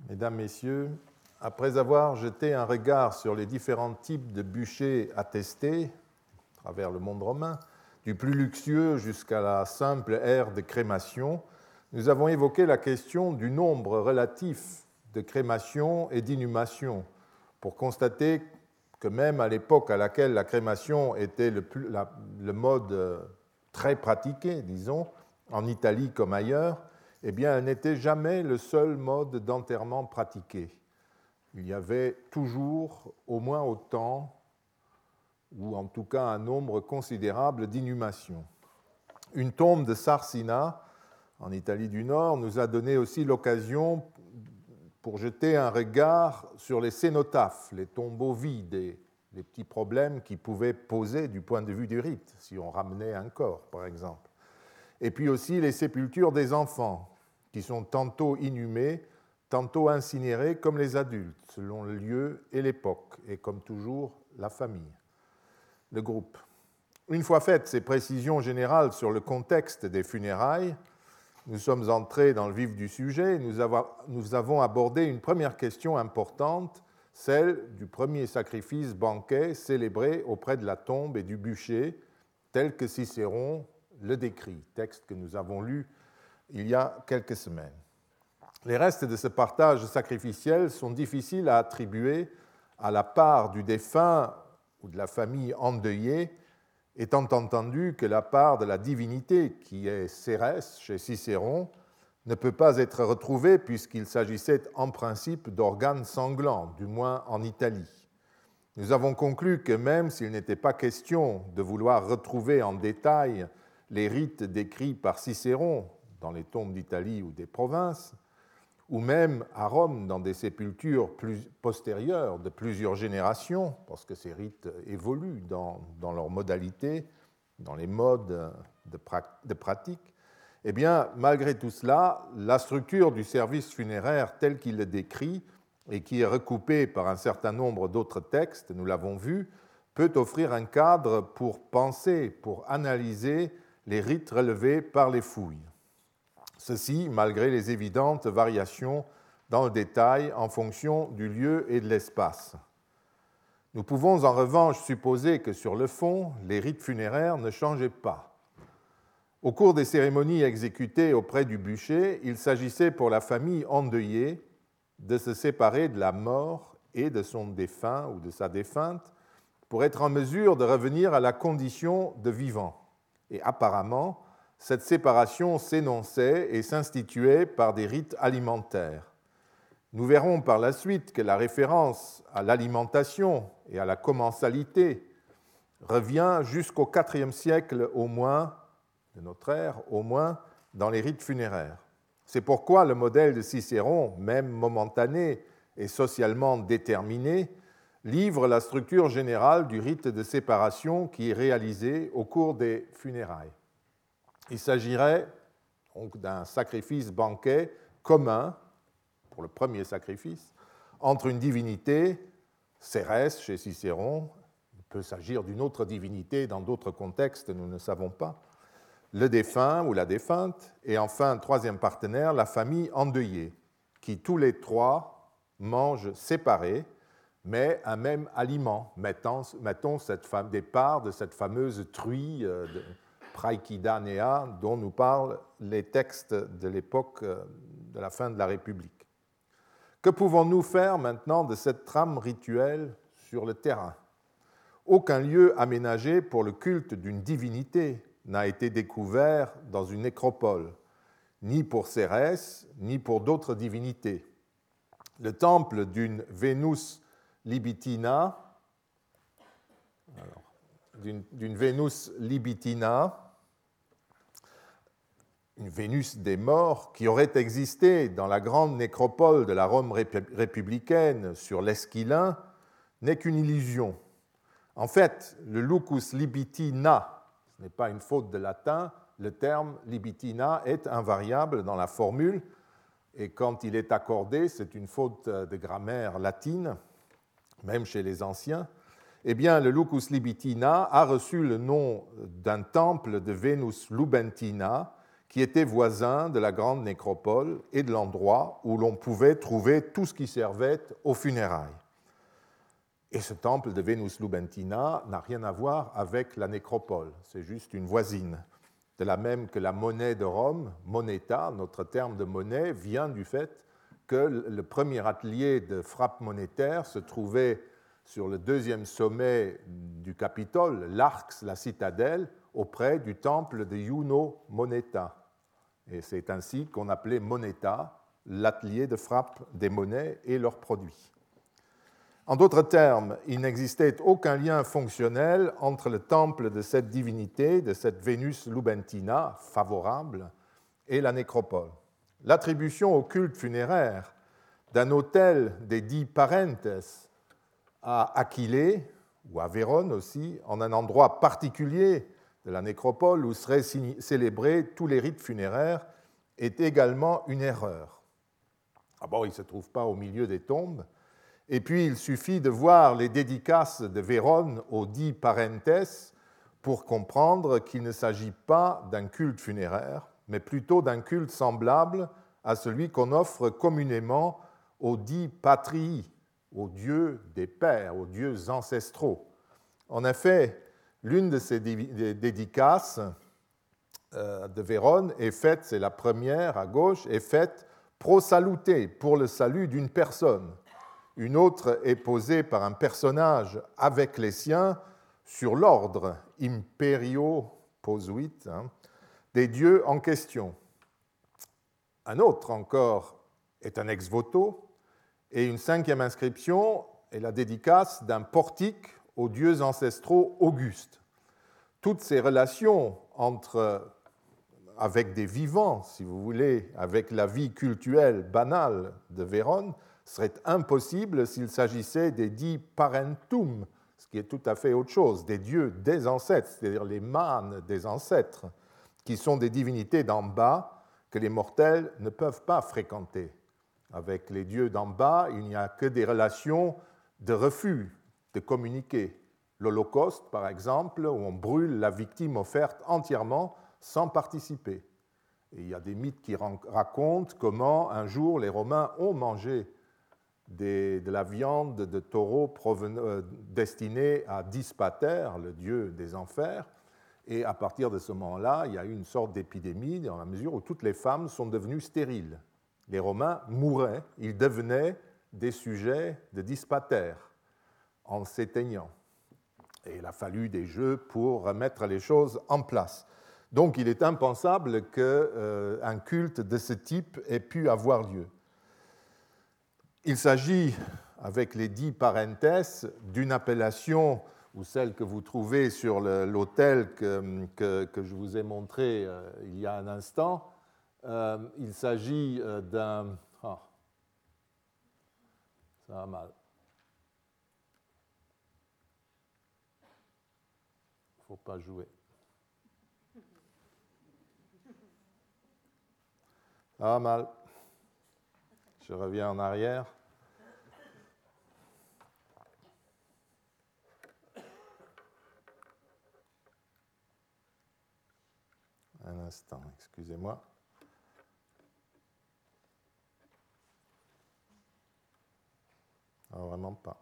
Mesdames, Messieurs, après avoir jeté un regard sur les différents types de bûchers attestés à travers le monde romain, du plus luxueux jusqu'à la simple ère de crémation, nous avons évoqué la question du nombre relatif de crémation et d'inhumation pour constater que même à l'époque à laquelle la crémation était le mode très pratiqué, disons, en Italie comme ailleurs, eh bien, elle n'était jamais le seul mode d'enterrement pratiqué. Il y avait toujours au moins autant, ou en tout cas un nombre considérable d'inhumations. Une tombe de Sarsina, en Italie du Nord, nous a donné aussi l'occasion pour jeter un regard sur les cénotaphes, les tombeaux vides, et les petits problèmes qu'ils pouvaient poser du point de vue du rite, si on ramenait un corps, par exemple. Et puis aussi les sépultures des enfants, qui sont tantôt inhumés, tantôt incinérés comme les adultes, selon le lieu et l'époque, et comme toujours, la famille, le groupe. Une fois faites ces précisions générales sur le contexte des funérailles, nous sommes entrés dans le vif du sujet et nous avons abordé une première question importante, celle du premier sacrifice banquet célébré auprès de la tombe et du bûcher, tel que Cicéron le décrit, texte que nous avons lu il y a quelques semaines. Les restes de ce partage sacrificiel sont difficiles à attribuer à la part du défunt ou de la famille endeuillée, étant entendu que la part de la divinité, qui est Cérès chez Cicéron, ne peut pas être retrouvée puisqu'il s'agissait en principe d'organes sanglants, du moins en Italie. Nous avons conclu que même s'il n'était pas question de vouloir retrouver en détail les rites décrits par Cicéron dans les tombes d'Italie ou des provinces, ou même à Rome dans des sépultures plus postérieures de plusieurs générations, parce que ces rites évoluent dans leurs modalités, dans les modes de pratique, eh bien, malgré tout cela, la structure du service funéraire tel qu'il le décrit et qui est recoupée par un certain nombre d'autres textes, nous l'avons vu, peut offrir un cadre pour penser, pour analyser les rites relevés par les fouilles. Ceci malgré les évidentes variations dans le détail en fonction du lieu et de l'espace. Nous pouvons en revanche supposer que sur le fond, les rites funéraires ne changeaient pas. Au cours des cérémonies exécutées auprès du bûcher, il s'agissait pour la famille endeuillée de se séparer de la mort et de son défunt ou de sa défunte pour être en mesure de revenir à la condition de vivant. Et apparemment, cette séparation s'énonçait et s'instituait par des rites alimentaires. Nous verrons par la suite que la référence à l'alimentation et à la commensalité revient jusqu'au IVe siècle au moins, de notre ère, au moins dans les rites funéraires. C'est pourquoi le modèle de Cicéron, même momentané et socialement déterminé, livre la structure générale du rite de séparation qui est réalisé au cours des funérailles. Il s'agirait donc d'un sacrifice banquet commun, pour le premier sacrifice, entre une divinité, Cérès chez Cicéron, il peut s'agir d'une autre divinité dans d'autres contextes, nous ne savons pas, le défunt ou la défunte, et enfin, troisième partenaire, la famille endeuillée, qui tous les trois mangent séparés, mais un même aliment, mettons des parts de cette fameuse truie Praechidanea dont nous parlent les textes de l'époque de la fin de la République. Que pouvons-nous faire maintenant de cette trame rituelle sur le terrain ? Aucun lieu aménagé pour le culte d'une divinité n'a été découvert dans une nécropole, ni pour Cérès, ni pour d'autres divinités. Le temple d'une Vénus Libitina, une Vénus des morts qui aurait existé dans la grande nécropole de la Rome républicaine sur l'Esquilin, n'est qu'une illusion. En fait, le lucus libitina, ce n'est pas une faute de latin, le terme libitina est invariable dans la formule, et quand il est accordé, c'est une faute de grammaire latine, même chez les anciens. Eh bien, le lucus libitina a reçu le nom d'un temple de Vénus Lubentina qui était voisin de la grande nécropole et de l'endroit où l'on pouvait trouver tout ce qui servait aux funérailles. Et ce temple de Venus Lubentina n'a rien à voir avec la nécropole, c'est juste une voisine. De la même que la monnaie de Rome, moneta, notre terme de monnaie, vient du fait que le premier atelier de frappe monétaire se trouvait sur le deuxième sommet du Capitole, l'Arx, la citadelle, auprès du temple de Juno Moneta. Et c'est ainsi qu'on appelait moneta l'atelier de frappe des monnaies et leurs produits. En d'autres termes, il n'existait aucun lien fonctionnel entre le temple de cette divinité, de cette Vénus Lubentina favorable, et la nécropole. L'attribution au culte funéraire d'un autel des dix Parentes à Aquilée, ou à Vérone aussi, en un endroit particulier de la nécropole où seraient célébrés tous les rites funéraires, est également une erreur. D'abord, il ne se trouve pas au milieu des tombes, et puis il suffit de voir les dédicaces de Vérone aux dix Parentes pour comprendre qu'il ne s'agit pas d'un culte funéraire, mais plutôt d'un culte semblable à celui qu'on offre communément aux dix Patrii, aux dieux des pères, aux dieux ancestraux. En effet, l'une de ces dédicaces de Vérone est faite, c'est la première à gauche, est faite pro salute, pour le salut d'une personne. Une autre est posée par un personnage avec les siens sur l'ordre imperio posuit des dieux en question. Un autre encore est un ex voto, et une cinquième inscription est la dédicace d'un portique aux dieux ancestraux augustes. Toutes ces relations avec des vivants, si vous voulez, avec la vie cultuelle banale de Vérone, serait impossible s'il s'agissait des dix parentum, ce qui est tout à fait autre chose, des dieux des ancêtres, c'est-à-dire les mânes des ancêtres, qui sont des divinités d'en bas que les mortels ne peuvent pas fréquenter. Avec les dieux d'en bas, il n'y a que des relations de refus de communiquer. L'Holocauste, par exemple, où on brûle la victime offerte entièrement sans participer. Et il y a des mythes qui racontent comment un jour les Romains ont mangé de la viande de taureau destinée à Dispater, le dieu des enfers, et à partir de ce moment-là, il y a eu une sorte d'épidémie dans la mesure où toutes les femmes sont devenues stériles. Les Romains mouraient, ils devenaient des sujets de Dispater en s'éteignant. Et il a fallu des jeux pour remettre les choses en place. Donc il est impensable qu'un culte de ce type ait pu avoir lieu. Il s'agit, avec les dix parentes, d'une appellation, ou celle que vous trouvez sur l'autel que je vous ai montré il y a un instant. Il s'agit d'un... Oh, ça va mal. Il ne faut pas jouer. Ça va mal. Je reviens en arrière. Un instant, excusez-moi. Ah, vraiment pas.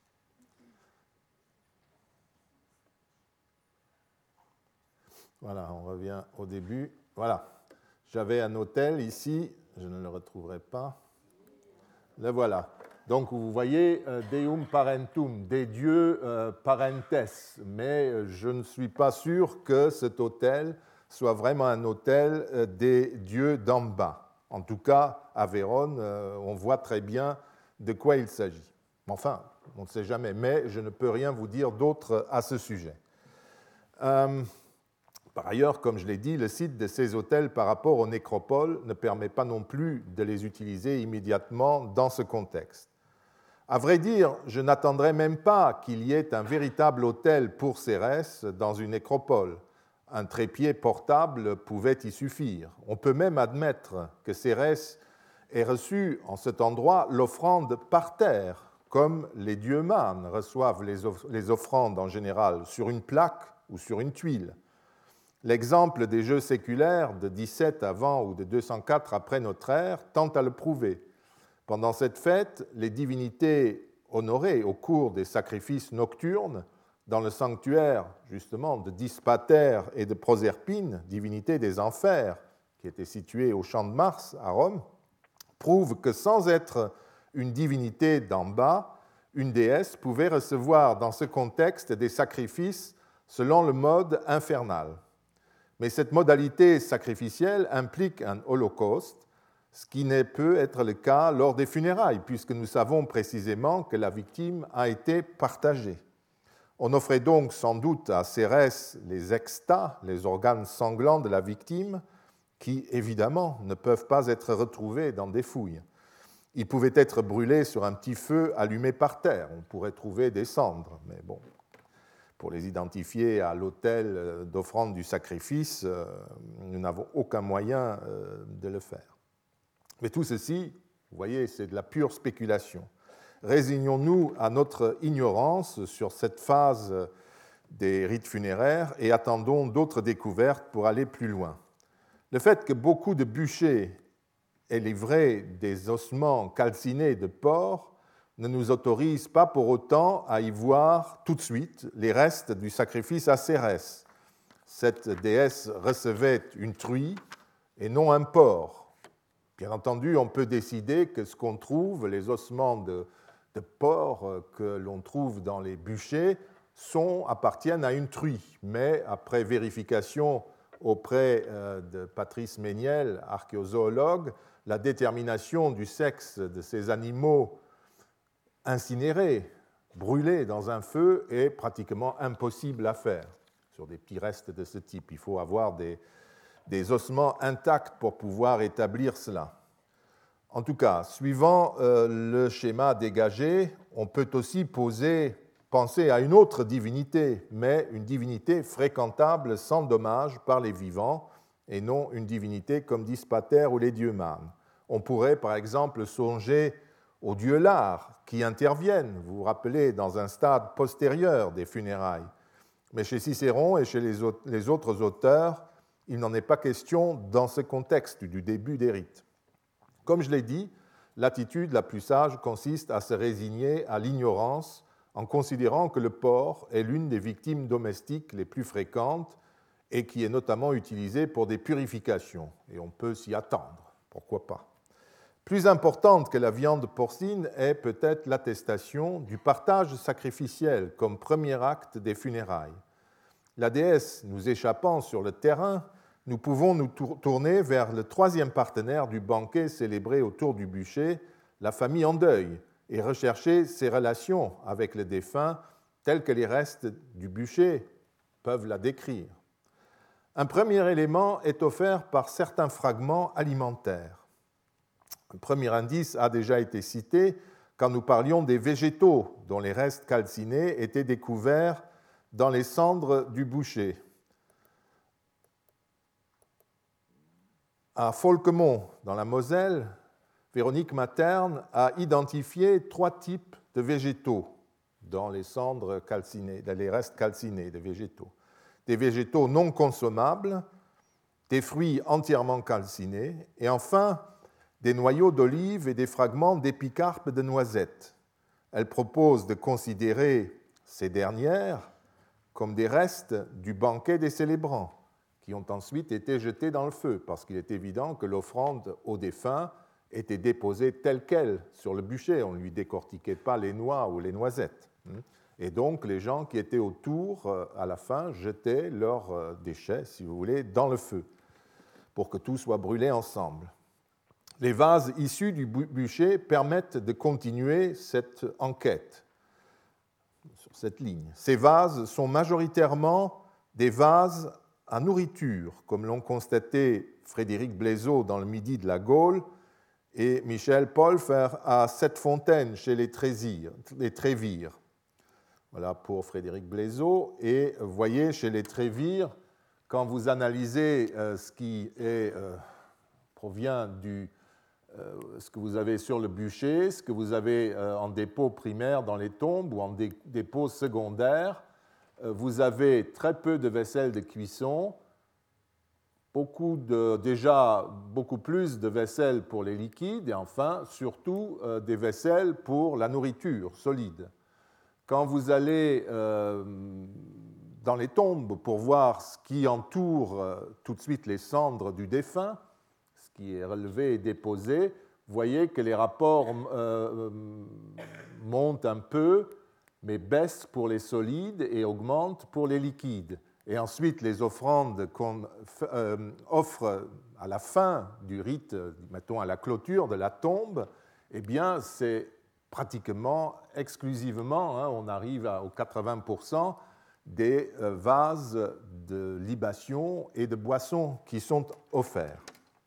Voilà, on revient au début. Voilà. J'avais un autel ici, je ne le retrouverai pas. Le voilà. Donc vous voyez, Deum Parentum, des dieux parentes, mais je ne suis pas sûr que cet autel soit vraiment un autel des dieux d'en bas. En tout cas, à Vérone, on voit très bien de quoi il s'agit. Enfin, on ne sait jamais, mais je ne peux rien vous dire d'autre à ce sujet. Par ailleurs, comme je l'ai dit, le site de ces autels par rapport aux nécropoles ne permet pas non plus de les utiliser immédiatement dans ce contexte. À vrai dire, je n'attendrais même pas qu'il y ait un véritable autel pour Cérès dans une nécropole. Un trépied portable pouvait y suffire. On peut même admettre que Cérès ait reçu en cet endroit l'offrande par terre, comme les dieux mânes reçoivent les offrandes en général, sur une plaque ou sur une tuile. L'exemple des jeux séculaires de 17 avant ou de 204 après notre ère tente à le prouver. Pendant cette fête, les divinités honorées au cours des sacrifices nocturnes dans le sanctuaire justement de Dispater et de Proserpine, divinités des enfers, qui était situé au champ de Mars à Rome, prouvent que sans être une divinité d'en bas, une déesse pouvait recevoir dans ce contexte des sacrifices selon le mode infernal. Mais cette modalité sacrificielle implique un holocauste, ce qui ne peut être le cas lors des funérailles, puisque nous savons précisément que la victime a été partagée. On offrait donc sans doute à Cérès les extas, les organes sanglants de la victime, qui évidemment ne peuvent pas être retrouvés dans des fouilles. Ils pouvaient être brûlés sur un petit feu allumé par terre. On pourrait trouver des cendres, mais bon, pour les identifier à l'autel d'offrande du sacrifice, nous n'avons aucun moyen de le faire. Mais tout ceci, vous voyez, c'est de la pure spéculation. Résignons-nous à notre ignorance sur cette phase des rites funéraires et attendons d'autres découvertes pour aller plus loin. Le fait que beaucoup de bûchers aient livré des ossements calcinés de porc ne nous autorise pas pour autant à y voir tout de suite les restes du sacrifice à Cérès. Cette déesse recevait une truie et non un porc. Bien entendu, on peut décider que ce qu'on trouve, les ossements de porc que l'on trouve dans les bûchers, appartiennent à une truie. Mais après vérification auprès de Patrice Méniel, archéozoologue, la détermination du sexe de ces animaux incinérés, brûlés dans un feu, est pratiquement impossible à faire sur des petits restes de ce type. Il faut avoir des ossements intacts pour pouvoir établir cela. En tout cas, suivant le schéma dégagé, on peut aussi penser à une autre divinité, mais une divinité fréquentable sans dommage par les vivants, et non une divinité comme Dispater ou les dieux mânes. On pourrait par exemple songer aux dieux Lars qui interviennent, vous vous rappelez, dans un stade postérieur des funérailles. Mais chez Cicéron et chez les autres auteurs, il n'en est pas question dans ce contexte du début des rites. Comme je l'ai dit, l'attitude la plus sage consiste à se résigner à l'ignorance en considérant que le porc est l'une des victimes domestiques les plus fréquentes et qui est notamment utilisée pour des purifications. Et on peut s'y attendre, pourquoi pas. Plus importante que la viande porcine est peut-être l'attestation du partage sacrificiel comme premier acte des funérailles. La déesse nous échappant sur le terrain, nous pouvons nous tourner vers le troisième partenaire du banquet célébré autour du bûcher, la famille en deuil, et rechercher ses relations avec le défunt telles que les restes du bûcher peuvent la décrire. Un premier élément est offert par certains fragments alimentaires. Un premier indice a déjà été cité quand nous parlions des végétaux dont les restes calcinés étaient découverts dans les cendres du bûcher. À Folquemont, dans la Moselle, Véronique Materne a identifié 3 types de végétaux dans les cendres calcinées, dans les restes calcinés de végétaux. Des végétaux non consommables, des fruits entièrement calcinés, et enfin des noyaux d'olive et des fragments d'épicarpe de noisettes. Elle propose de considérer ces dernières comme des restes du banquet des célébrants, qui ont ensuite été jetés dans le feu, parce qu'il est évident que l'offrande au défunt était déposée telle qu'elle sur le bûcher. On ne lui décortiquait pas les noix ou les noisettes. Et donc, les gens qui étaient autour, à la fin, jetaient leurs déchets, si vous voulez, dans le feu, pour que tout soit brûlé ensemble. Les vases issus du bûcher permettent de continuer cette enquête sur cette ligne. Ces vases sont majoritairement des vases à nourriture, comme l'ont constaté Frédéric Blaiseau dans le Midi de la Gaule et Michel Polfer à Septfontaine chez les Trévires. Voilà pour Frédéric Blaiseau. Et vous voyez, chez les Trévires, quand vous analysez ce qui provient ce que vous avez sur le bûcher, ce que vous avez en dépôt primaire dans les tombes ou en dépôt secondaire, vous avez très peu de vaisselle de cuisson, déjà beaucoup plus de vaisselle pour les liquides et enfin, surtout, des vaisselles pour la nourriture solide. Quand vous allez dans les tombes pour voir ce qui entoure tout de suite les cendres du défunt, ce qui est relevé et déposé, vous voyez que les rapports montent un peu, mais baissent pour les solides et augmentent pour les liquides. Et ensuite, les offrandes qu'on offre à la fin du rite, mettons à la clôture de la tombe, eh bien, c'est pratiquement exclusivement, on arrive aux 80% des vases de libation et de boissons qui sont offerts.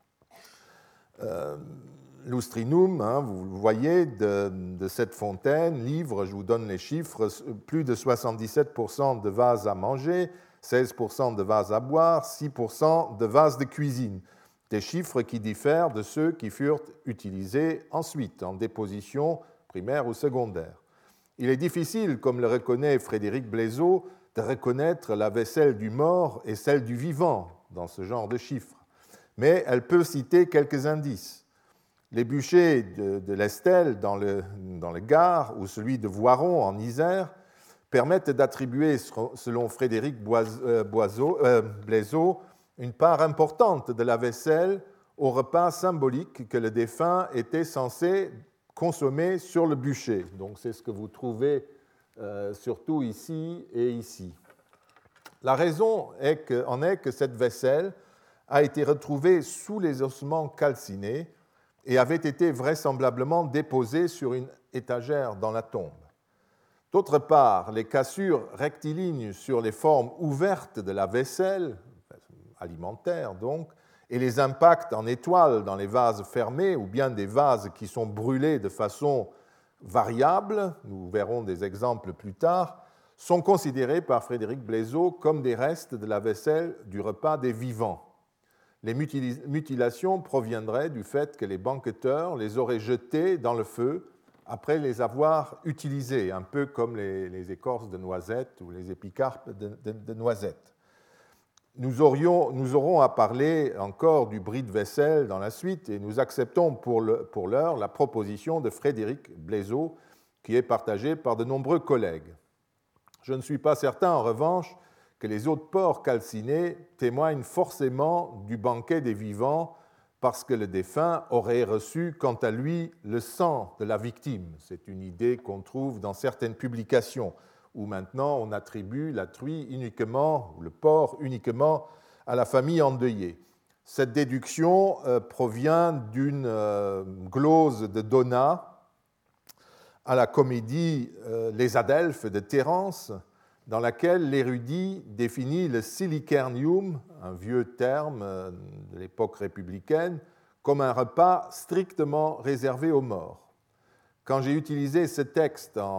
Lustrinum, vous voyez, de cette fontaine, livre, je vous donne les chiffres, plus de 77% de vases à manger, 16% de vases à boire, 6% de vases de cuisine. Des chiffres qui diffèrent de ceux qui furent utilisés ensuite en déposition primaire ou secondaire. Il est difficile, comme le reconnaît Frédéric Blézeau, de reconnaître la vaisselle du mort et celle du vivant dans ce genre de chiffres. Mais elle peut citer quelques indices. Les bûchers de l'Estelle dans le Gard ou celui de Voiron en Isère permettent d'attribuer, selon Frédéric Blézeau, une part importante de la vaisselle au repas symbolique que le défunt était censé consommer sur le bûcher. Donc c'est ce que vous trouvez surtout ici et ici. La raison en est que cette vaisselle a été retrouvée sous les ossements calcinés et avait été vraisemblablement déposée sur une étagère dans la tombe. D'autre part, les cassures rectilignes sur les formes ouvertes de la vaisselle, alimentaire donc, et les impacts en étoiles dans les vases fermés ou bien des vases qui sont brûlés de façon variable, nous verrons des exemples plus tard, sont considérés par Frédéric Blézeau comme des restes de la vaisselle du repas des vivants. Les mutilations proviendraient du fait que les banqueteurs les auraient jetés dans le feu après les avoir utilisés, un peu comme les écorces de noisettes ou les épicarpes de noisettes. Nous aurons à parler encore du bris de vaisselle dans la suite et nous acceptons pour l'heure la proposition de Frédéric Blézeau qui est partagée par de nombreux collègues. Je ne suis pas certain, en revanche, que les os de porc calcinés témoignent forcément du banquet des vivants parce que le défunt aurait reçu, quant à lui, le sang de la victime. C'est une idée qu'on trouve dans certaines publications, où maintenant on attribue la truie uniquement, ou le porc uniquement, à la famille endeuillée. Cette déduction provient d'une glose de Donat à la comédie Les Adelphes de Terence, dans laquelle l'érudit définit le silicernium, un vieux terme de l'époque républicaine, comme un repas strictement réservé aux morts. Quand j'ai utilisé ce texte en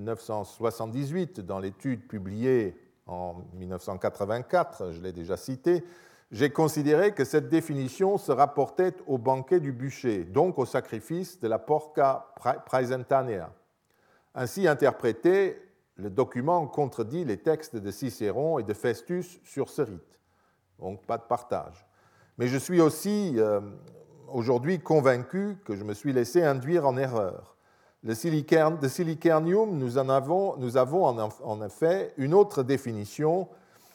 1978 dans l'étude publiée en 1984, je l'ai déjà cité, j'ai considéré que cette définition se rapportait au banquet du bûcher, donc au sacrifice de la porca praesentanea. Ainsi interprété, le document contredit les textes de Cicéron et de Festus sur ce rite. Donc pas de partage. Mais je suis aussi aujourd'hui convaincu que je me suis laissé induire en erreur. De silicernium, nous avons en effet une autre définition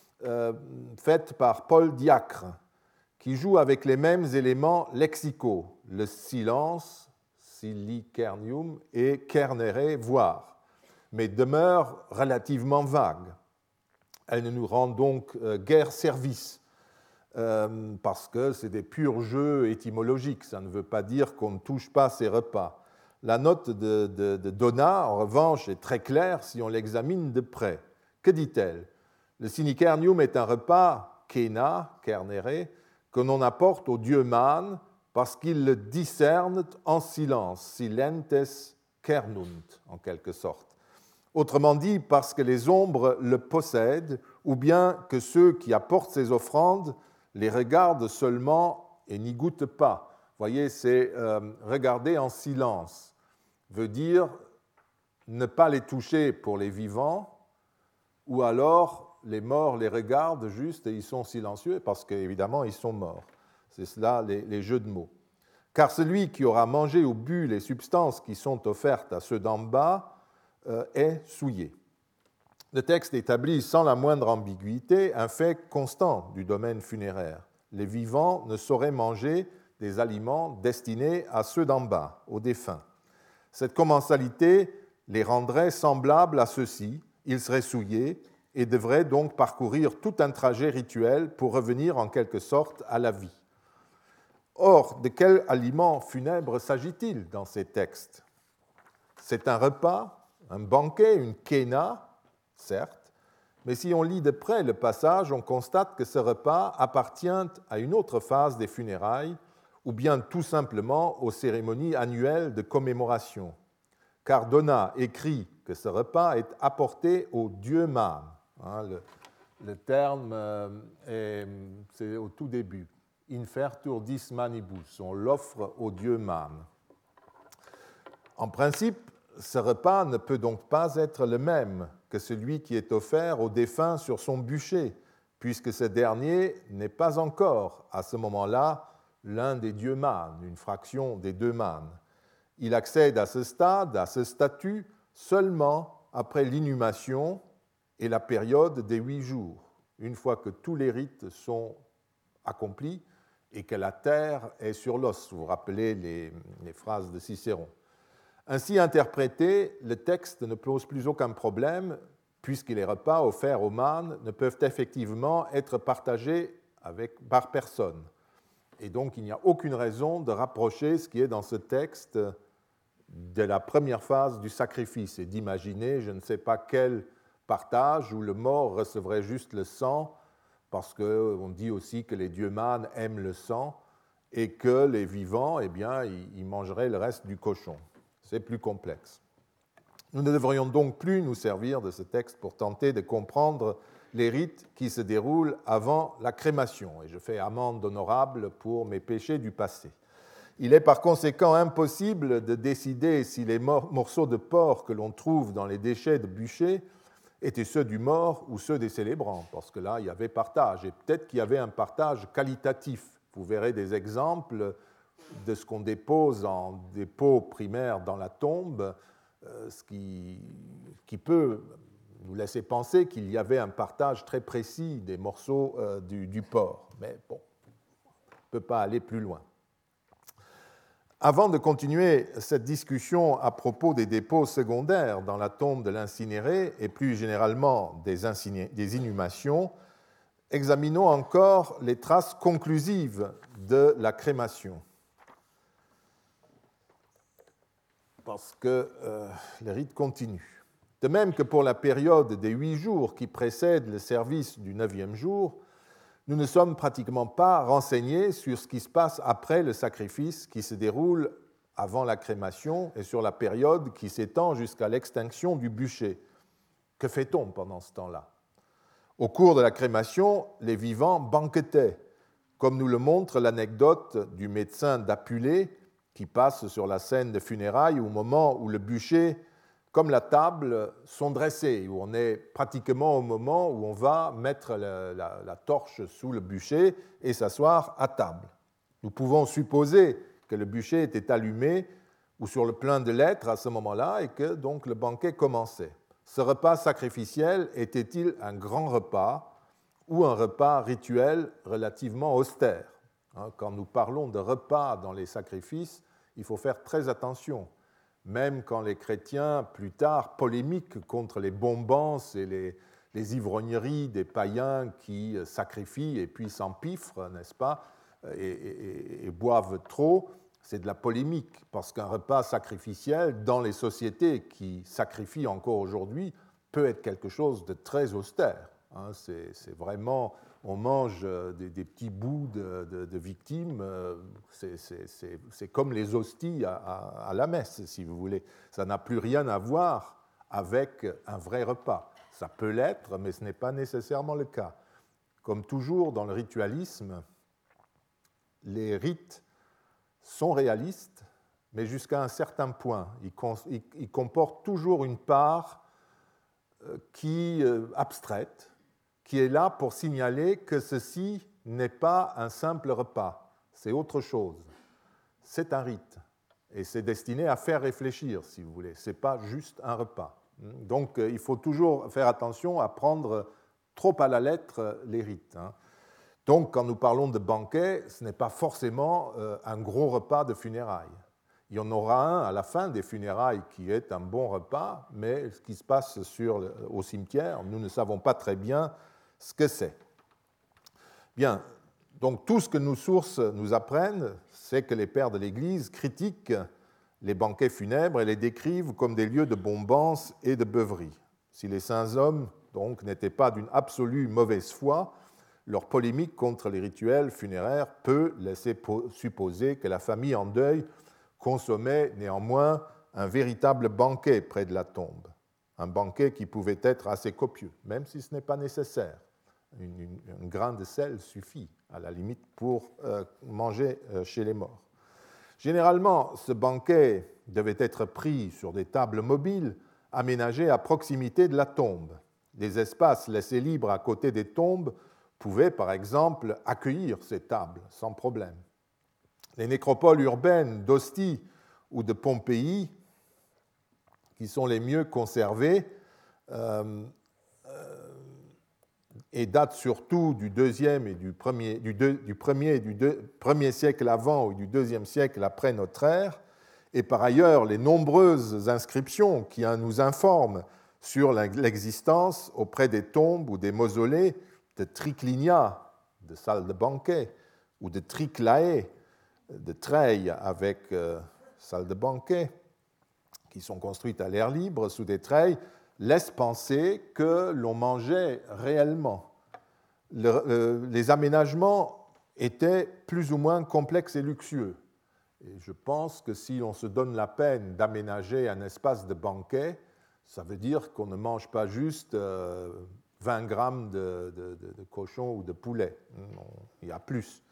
faite par Paul Diacre, qui joue avec les mêmes éléments lexicaux, le silence, silicernium, et cernere, voir, mais demeure relativement vague. Elle ne nous rend donc guère service, parce que c'est des purs jeux étymologiques, ça ne veut pas dire qu'on ne touche pas ces repas. La note de Donat, en revanche, est très claire si on l'examine de près. Que dit-elle? Le silicernium est un repas, kena, cernere, que l'on apporte au dieu Man parce qu'il le discerne en silence, silentes cernunt, en quelque sorte. Autrement dit, parce que les ombres le possèdent, ou bien que ceux qui apportent ces offrandes les regardent seulement et n'y goûtent pas. Vous voyez, c'est regarder en silence, veut dire ne pas les toucher pour les vivants, ou alors les morts les regardent juste et ils sont silencieux parce qu'évidemment, ils sont morts. C'est cela les jeux de mots. Car celui qui aura mangé ou bu les substances qui sont offertes à ceux d'en bas est souillé. Le texte établit sans la moindre ambiguïté un fait constant du domaine funéraire. Les vivants ne sauraient manger des aliments destinés à ceux d'en bas, aux défunts. Cette commensalité les rendrait semblables à ceux-ci, ils seraient souillés et devraient donc parcourir tout un trajet rituel pour revenir en quelque sorte à la vie. Or, de quel aliment funèbre s'agit-il dans ces textes? C'est un repas, un banquet, une kéna, certes, mais si on lit de près le passage, on constate que ce repas appartient à une autre phase des funérailles, ou bien tout simplement aux cérémonies annuelles de commémoration. Car Donat écrit que ce repas est apporté au dieu Mâne. Le terme c'est au tout début. Inferturdis manibus, on l'offre au dieu Mâne. En principe, ce repas ne peut donc pas être le même que celui qui est offert au défunt sur son bûcher, puisque ce dernier n'est pas encore, à ce moment-là, l'un des dieux Mânes, une fraction des deux Mânes. Il accède à ce stade, à ce statut, seulement après l'inhumation et la période des 8 jours, une fois que tous les rites sont accomplis et que la terre est sur l'os. Vous vous rappelez les phrases de Cicéron. Ainsi interprété, le texte ne pose plus aucun problème, puisque les repas offerts aux mânes ne peuvent effectivement être partagés par personne. Et donc, il n'y a aucune raison de rapprocher ce qui est dans ce texte de la première phase du sacrifice et d'imaginer, je ne sais pas quel partage où le mort recevrait juste le sang, parce qu'on dit aussi que les dieux mânes aiment le sang, et que les vivants, eh bien, ils mangeraient le reste du cochon. C'est plus complexe. Nous ne devrions donc plus nous servir de ce texte pour tenter de comprendre les rites qui se déroulent avant la crémation, et je fais amende honorable pour mes péchés du passé. Il est par conséquent impossible de décider si les morceaux de porc que l'on trouve dans les déchets de bûcher étaient ceux du mort ou ceux des célébrants, parce que là, il y avait partage, et peut-être qu'il y avait un partage qualitatif. Vous verrez des exemples de ce qu'on dépose en dépôt primaire dans la tombe, ce qui peut nous laisser penser qu'il y avait un partage très précis des morceaux du porc. Mais bon, on ne peut pas aller plus loin. Avant de continuer cette discussion à propos des dépôts secondaires dans la tombe de l'incinéré et plus généralement des inhumations, examinons encore les traces conclusives de la crémation. Parce que les rites continuent. De même que pour la période des 8 jours qui précèdent le service du 9e jour, nous ne sommes pratiquement pas renseignés sur ce qui se passe après le sacrifice qui se déroule avant la crémation et sur la période qui s'étend jusqu'à l'extinction du bûcher. Que fait-on pendant ce temps-là? Au cours de la crémation, les vivants banquetaient, comme nous le montre l'anecdote du médecin d'Apulée qui passe sur la scène de funérailles au moment où le bûcher, comme la table, sont dressés, où on est pratiquement au moment où on va mettre la torche sous le bûcher et s'asseoir à table. Nous pouvons supposer que le bûcher était allumé ou sur le plein de l'être à ce moment-là et que donc le banquet commençait. Ce repas sacrificiel était-il un grand repas ou un repas rituel relativement austère? Quand nous parlons de repas dans les sacrifices, il faut faire très attention. Même quand les chrétiens, plus tard, polémiquent contre les bombances et les ivrogneries des païens qui sacrifient et puis s'empiffrent, n'est-ce pas, et boivent trop, c'est de la polémique, parce qu'un repas sacrificiel, dans les sociétés qui sacrifient encore aujourd'hui, peut être quelque chose de très austère. C'est vraiment, on mange des petits bouts de victimes, c'est comme les hosties à la messe, si vous voulez. Ça n'a plus rien à voir avec un vrai repas. Ça peut l'être, mais ce n'est pas nécessairement le cas. Comme toujours dans le ritualisme, les rites sont réalistes, mais jusqu'à un certain point. Ils comportent toujours une part qui abstraite, qui est là pour signaler que ceci n'est pas un simple repas, c'est autre chose. C'est un rite, et c'est destiné à faire réfléchir, si vous voulez. Ce n'est pas juste un repas. Donc, il faut toujours faire attention à prendre trop à la lettre les rites. Donc, quand nous parlons de banquet, ce n'est pas forcément un gros repas de funérailles. Il y en aura un à la fin des funérailles qui est un bon repas, mais ce qui se passe au cimetière, nous ne savons pas très bien ce que c'est. Bien, donc tout ce que nos sources nous apprennent, c'est que les pères de l'Église critiquent les banquets funèbres et les décrivent comme des lieux de bombance et de beuverie. Si les saints hommes, donc, n'étaient pas d'une absolue mauvaise foi, leur polémique contre les rituels funéraires peut laisser supposer que la famille en deuil consommait néanmoins un véritable banquet près de la tombe, un banquet qui pouvait être assez copieux, même si ce n'est pas nécessaire. Un grain de sel suffit, à la limite, pour manger chez les morts. Généralement, ce banquet devait être pris sur des tables mobiles aménagées à proximité de la tombe. Les espaces laissés libres à côté des tombes pouvaient, par exemple, accueillir ces tables sans problème. Les nécropoles urbaines d'Ostie ou de Pompéi, qui sont les mieux conservées, et datent surtout du deuxième et du premier siècle avant ou du deuxième siècle après notre ère, et par ailleurs les nombreuses inscriptions qui nous informent sur l'existence auprès des tombes ou des mausolées de triclinia, de salles de banquet, ou de triclae, de treilles avec salles de banquet, qui sont construites à l'air libre sous des treilles, laissent penser que l'on mangeait réellement. Les aménagements étaient plus ou moins complexes et luxueux. Et je pense que si on se donne la peine d'aménager un espace de banquet, ça veut dire qu'on ne mange pas juste 20 grammes de cochon ou de poulet. Il y a plus.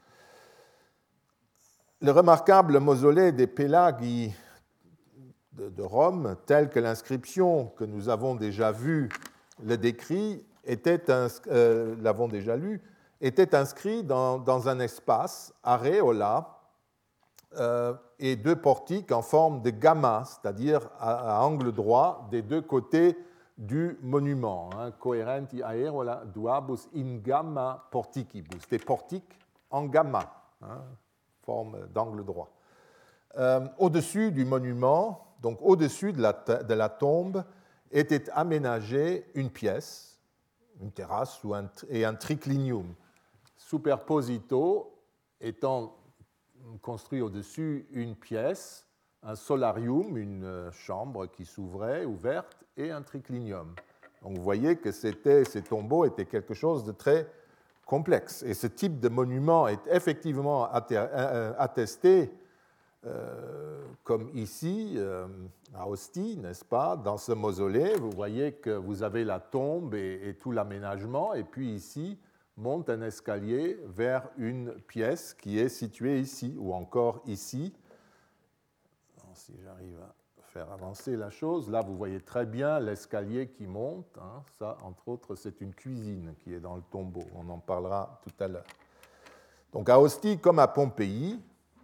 Le remarquable mausolée des Pélagi de Rome, tel que l'inscription que nous avons déjà vue le décrit, l'avons déjà lu, était inscrit dans un espace, areola, et deux portiques en forme de gamma, c'est-à-dire à angle droit des deux côtés du monument. Coherenti aerola duabus in gamma porticibus, des portiques en gamma, forme d'angle droit. Au-dessus du monument, donc au-dessus de la tombe, était aménagée une pièce, une terrasse et un triclinium, superposito étant construit au-dessus une pièce, un solarium, une chambre qui s'ouvrait, ouverte, et un triclinium. Donc vous voyez que ces tombeaux étaient quelque chose de très complexe. Et ce type de monument est effectivement attesté, comme ici, à Ostie, n'est-ce pas, dans ce mausolée. Vous voyez que vous avez la tombe et tout l'aménagement, et puis ici, monte un escalier vers une pièce qui est située ici, ou encore ici. Alors, si j'arrive à faire avancer la chose, là vous voyez très bien l'escalier qui monte. Ça, entre autres, c'est une cuisine qui est dans le tombeau. On en parlera tout à l'heure. Donc à Ostie comme à Pompéi,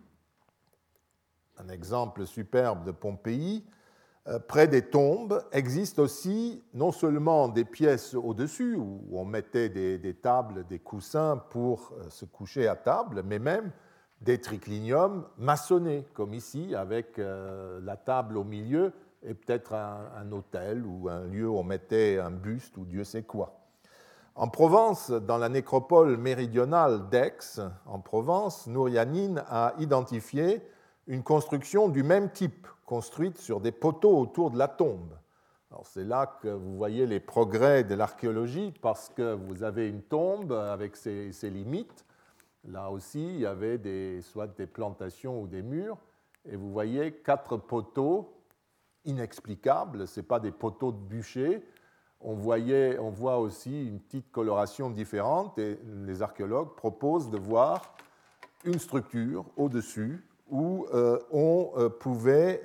un exemple superbe de Pompéi, près des tombes existent aussi non seulement des pièces au-dessus où on mettait des tables, des coussins pour se coucher à table, mais même des tricliniums maçonnés, comme ici, avec la table au milieu et peut-être un autel ou un lieu où on mettait un buste ou Dieu sait quoi. En Provence, dans la nécropole méridionale d'Aix, en Provence, Nourianine a identifié une construction du même type, construite sur des poteaux autour de la tombe. Alors c'est là que vous voyez les progrès de l'archéologie, parce que vous avez une tombe avec ses limites. Là aussi, il y avait soit des plantations ou des murs, et vous voyez 4 poteaux inexplicables, ce n'est pas des poteaux de bûcher. On voit aussi une petite coloration différente, et les archéologues proposent de voir une structure au-dessus où on pouvait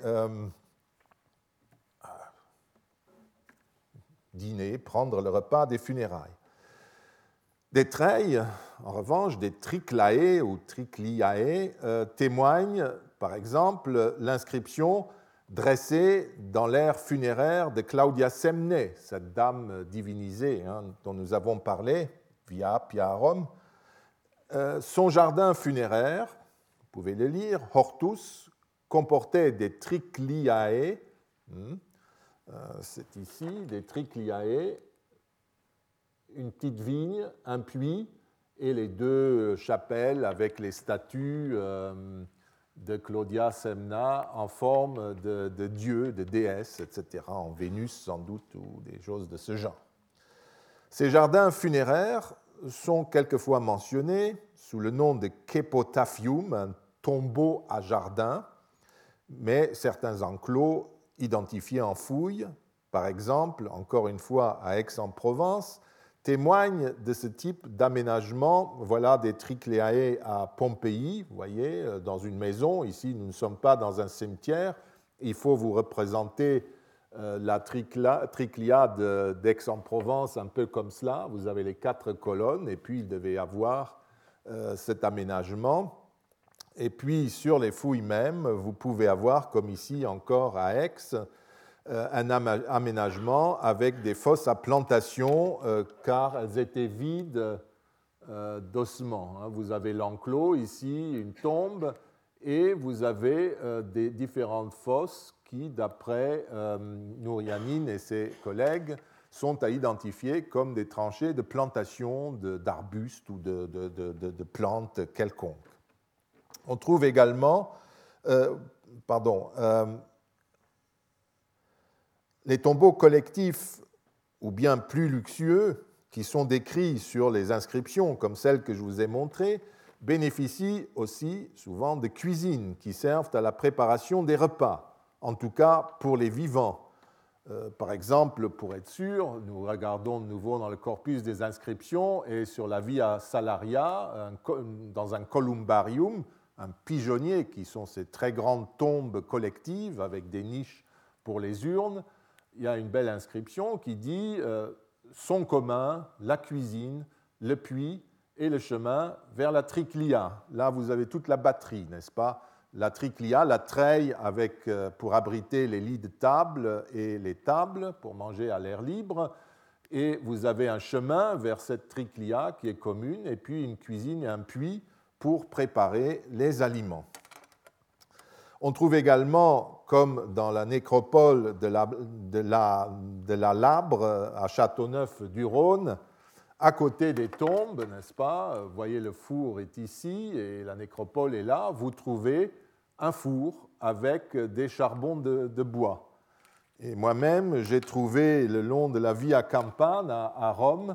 dîner, prendre le repas des funérailles. Des treilles, en revanche, des trichlae ou tricliae, témoignent, par exemple, l'inscription dressée dans l'aire funéraire de Claudia Semne, cette dame divinisée dont nous avons parlé, via Piarum. Son jardin funéraire, vous pouvez le lire, Hortus, comportait des tricliae, c'est ici, des tricliae, une petite vigne, un puits et les deux chapelles avec les statues de Claudia Semna en forme de dieu, de déesse, etc., en Vénus sans doute ou des choses de ce genre. Ces jardins funéraires sont quelquefois mentionnés sous le nom de Kepotaphium, un tombeau à jardin, mais certains enclos identifiés en fouille, par exemple, encore une fois à Aix-en-Provence, témoignent de ce type d'aménagement. Voilà des tricléae à Pompéi, vous voyez, dans une maison. Ici, nous ne sommes pas dans un cimetière. Il faut vous représenter la triclia d'Aix-en-Provence un peu comme cela. Vous avez les 4 colonnes et puis il devait y avoir cet aménagement. Et puis sur les fouilles même, vous pouvez avoir, comme ici encore à Aix, un aménagement avec des fosses à plantation car elles étaient vides d'ossements. Vous avez l'enclos ici, une tombe, et vous avez des différentes fosses qui, d'après Nourianine et ses collègues, sont à identifier comme des tranchées de plantation d'arbustes ou de plantes quelconques. On trouve également, les tombeaux collectifs ou bien plus luxueux qui sont décrits sur les inscriptions, comme celles que je vous ai montrées, bénéficient aussi souvent de cuisines qui servent à la préparation des repas, en tout cas pour les vivants. Par exemple, pour être sûr, nous regardons de nouveau dans le corpus des inscriptions et sur la Via Salaria, dans un columbarium, un pigeonnier, qui sont ces très grandes tombes collectives avec des niches pour les urnes, il y a une belle inscription qui dit sont communs la cuisine, le puits et le chemin vers la triclia. Là, vous avez toute la batterie, n'est-ce pas? La triclia, la treille avec, pour abriter les lits de table et les tables pour manger à l'air libre. Et vous avez un chemin vers cette triclia qui est commune, et puis une cuisine et un puits pour préparer les aliments. On trouve également, comme dans la nécropole de la Labre à Châteauneuf-du-Rhône, à côté des tombes, n'est-ce pas? Vous voyez, le four est ici et la nécropole est là. Vous trouvez un four avec des charbons de bois. Et moi-même, j'ai trouvé le long de la Via Campana à Rome,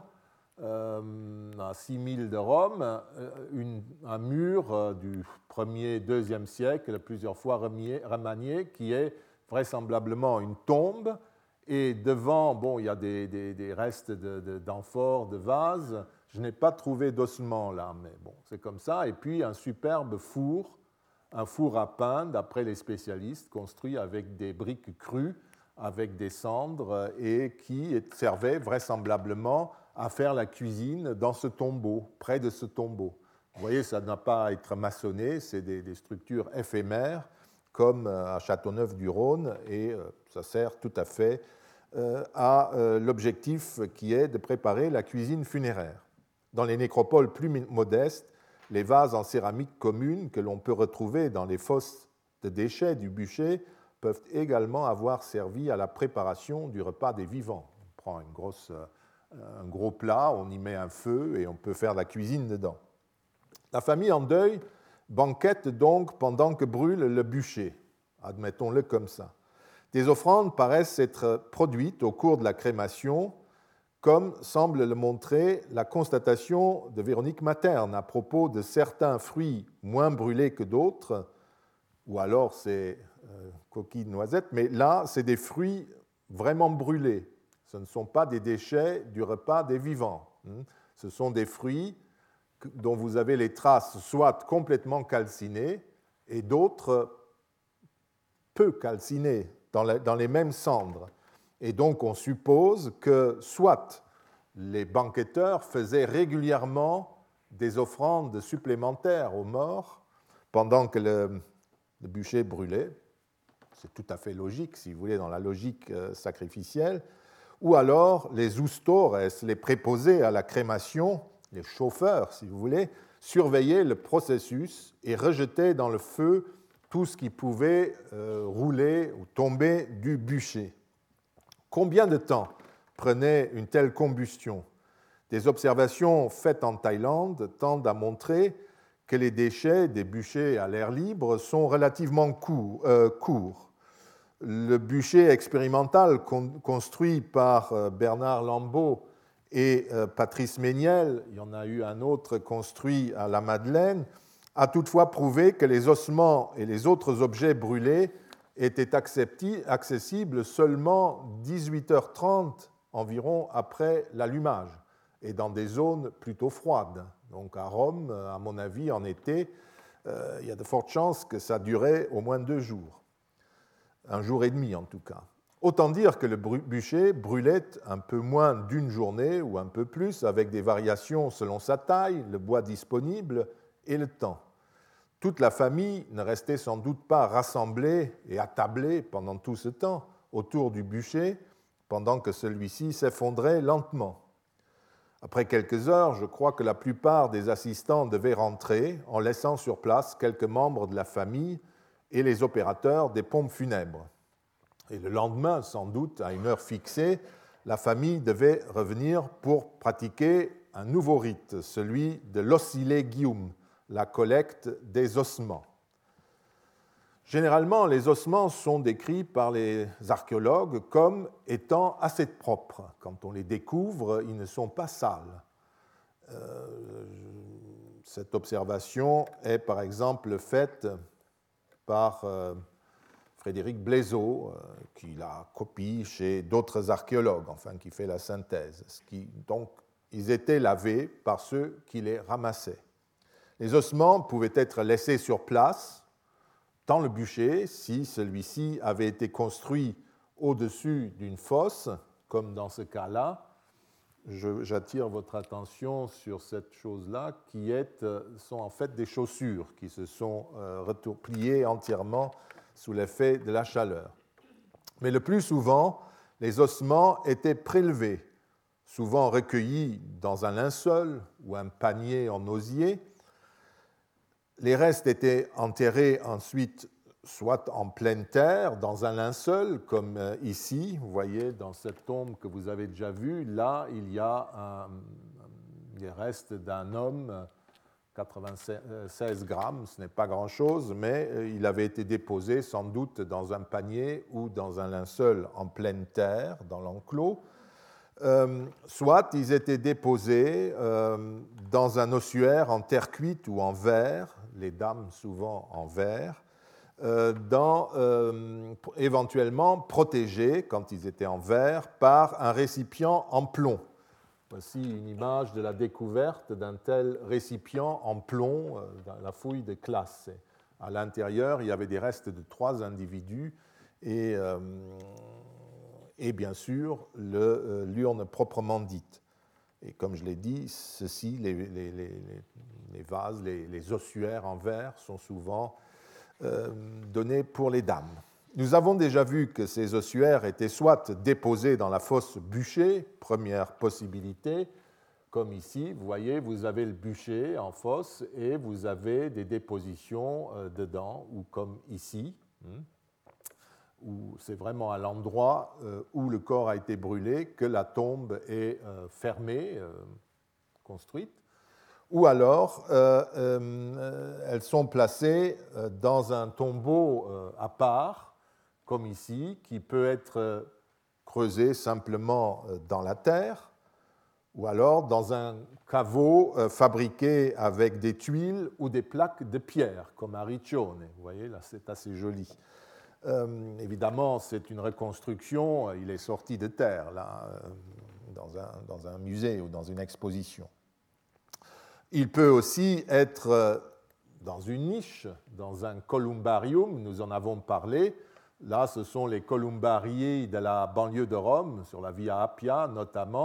à 6000 de Rome, un mur du 1er, 2e siècle, plusieurs fois remanié, qui est vraisemblablement une tombe. Et devant, il y a des restes d'amphores, de vases. Je n'ai pas trouvé d'ossements là, mais bon, c'est comme ça. Et puis un superbe four, un four à pain, d'après les spécialistes, construit avec des briques crues, avec des cendres, et qui servait vraisemblablement à faire la cuisine dans ce tombeau, près de ce tombeau. Vous voyez, ça n'a pas à être maçonné, c'est des structures éphémères, comme à Châteauneuf-du-Rhône, et ça sert tout à fait à l'objectif qui est de préparer la cuisine funéraire. Dans les nécropoles plus modestes, les vases en céramique commune que l'on peut retrouver dans les fosses de déchets du bûcher peuvent également avoir servi à la préparation du repas des vivants. On prend un gros plat, on y met un feu et on peut faire la cuisine dedans. La famille en deuil banquette donc pendant que brûle le bûcher, admettons-le comme ça. Des offrandes paraissent être produites au cours de la crémation, comme semble le montrer la constatation de Véronique Materne à propos de certains fruits moins brûlés que d'autres, ou alors c'est coquilles de noisettes, mais là, c'est des fruits vraiment brûlés. Ce ne sont pas des déchets du repas des vivants. Ce sont des fruits dont vous avez les traces soit complètement calcinées et d'autres peu calcinées dans les mêmes cendres. Et donc on suppose que soit les banqueteurs faisaient régulièrement des offrandes supplémentaires aux morts pendant que le bûcher brûlait. C'est tout à fait logique, si vous voulez, dans la logique sacrificielle. Ou alors les ustores, les préposés à la crémation, les chauffeurs, si vous voulez, surveillaient le processus et rejetaient dans le feu tout ce qui pouvait rouler ou tomber du bûcher. Combien de temps prenait une telle combustion? Des observations faites en Thaïlande tendent à montrer que les déchets des bûchers à l'air libre sont relativement courts. Le bûcher expérimental construit par Bernard Lambeau et Patrice Méniel, il y en a eu un autre construit à la Madeleine, a toutefois prouvé que les ossements et les autres objets brûlés étaient accessibles seulement 18h30 environ après l'allumage, et dans des zones plutôt froides. Donc à Rome, à mon avis, en été, il y a de fortes chances que ça durait au moins 2 jours. 1 jour et demi en tout cas. Autant dire que le bûcher brûlait un peu moins d'1 journée ou un peu plus, avec des variations selon sa taille, le bois disponible et le temps. Toute la famille ne restait sans doute pas rassemblée et attablée pendant tout ce temps autour du bûcher, pendant que celui-ci s'effondrait lentement. Après quelques heures, je crois que la plupart des assistants devaient rentrer en laissant sur place quelques membres de la famille et les opérateurs des pompes funèbres. Et le lendemain, sans doute, à une heure fixée, la famille devait revenir pour pratiquer un nouveau rite, celui de l'ossilegium, la collecte des ossements. Généralement, les ossements sont décrits par les archéologues comme étant assez propres. Quand on les découvre, ils ne sont pas sales. Cette observation est par exemple faite par Frédéric Blaiseau, qui la copie chez d'autres archéologues, enfin qui fait la synthèse. Donc, ils étaient lavés par ceux qui les ramassaient. Les ossements pouvaient être laissés sur place dans le bûcher si celui-ci avait été construit au-dessus d'une fosse, comme dans ce cas-là. J'attire votre attention sur cette chose-là, qui sont en fait des chaussures qui se sont pliées entièrement sous l'effet de la chaleur. Mais le plus souvent, les ossements étaient prélevés, souvent recueillis dans un linceul ou un panier en osier. Les restes étaient enterrés ensuite soit en pleine terre, dans un linceul, comme ici, vous voyez, dans cette tombe que vous avez déjà vue, là, il y a les restes d'un homme, 96 grammes, ce n'est pas grand-chose, mais il avait été déposé sans doute dans un panier ou dans un linceul en pleine terre, dans l'enclos. Soit ils étaient déposés dans un ossuaire en terre cuite ou en verre, les dames souvent en verre, éventuellement protégés, quand ils étaient en verre, par un récipient en plomb. Voici une image de la découverte d'un tel récipient en plomb dans la fouille de Classe. À l'intérieur, il y avait des restes de 3 individus et bien sûr l'urne proprement dite. Et comme je l'ai dit, ceci, les vases, les ossuaires en verre sont souvent donnés pour les dames. Nous avons déjà vu que ces ossuaires étaient soit déposés dans la fosse bûcher, première possibilité, comme ici, vous voyez, vous avez le bûcher en fosse et vous avez des dépositions dedans, ou comme ici, où c'est vraiment à l'endroit où le corps a été brûlé que la tombe est fermée, construite, ou alors elles sont placées dans un tombeau à part, comme ici, qui peut être creusé simplement dans la terre, ou alors dans un caveau fabriqué avec des tuiles ou des plaques de pierre, comme à Riccione. Vous voyez, là, c'est assez joli. Évidemment, c'est une reconstruction, il est sorti de terre, là, dans un musée ou dans une exposition. Il peut aussi être dans une niche, dans un columbarium, nous en avons parlé. Là, ce sont les columbarii de la banlieue de Rome, sur la Via Appia notamment,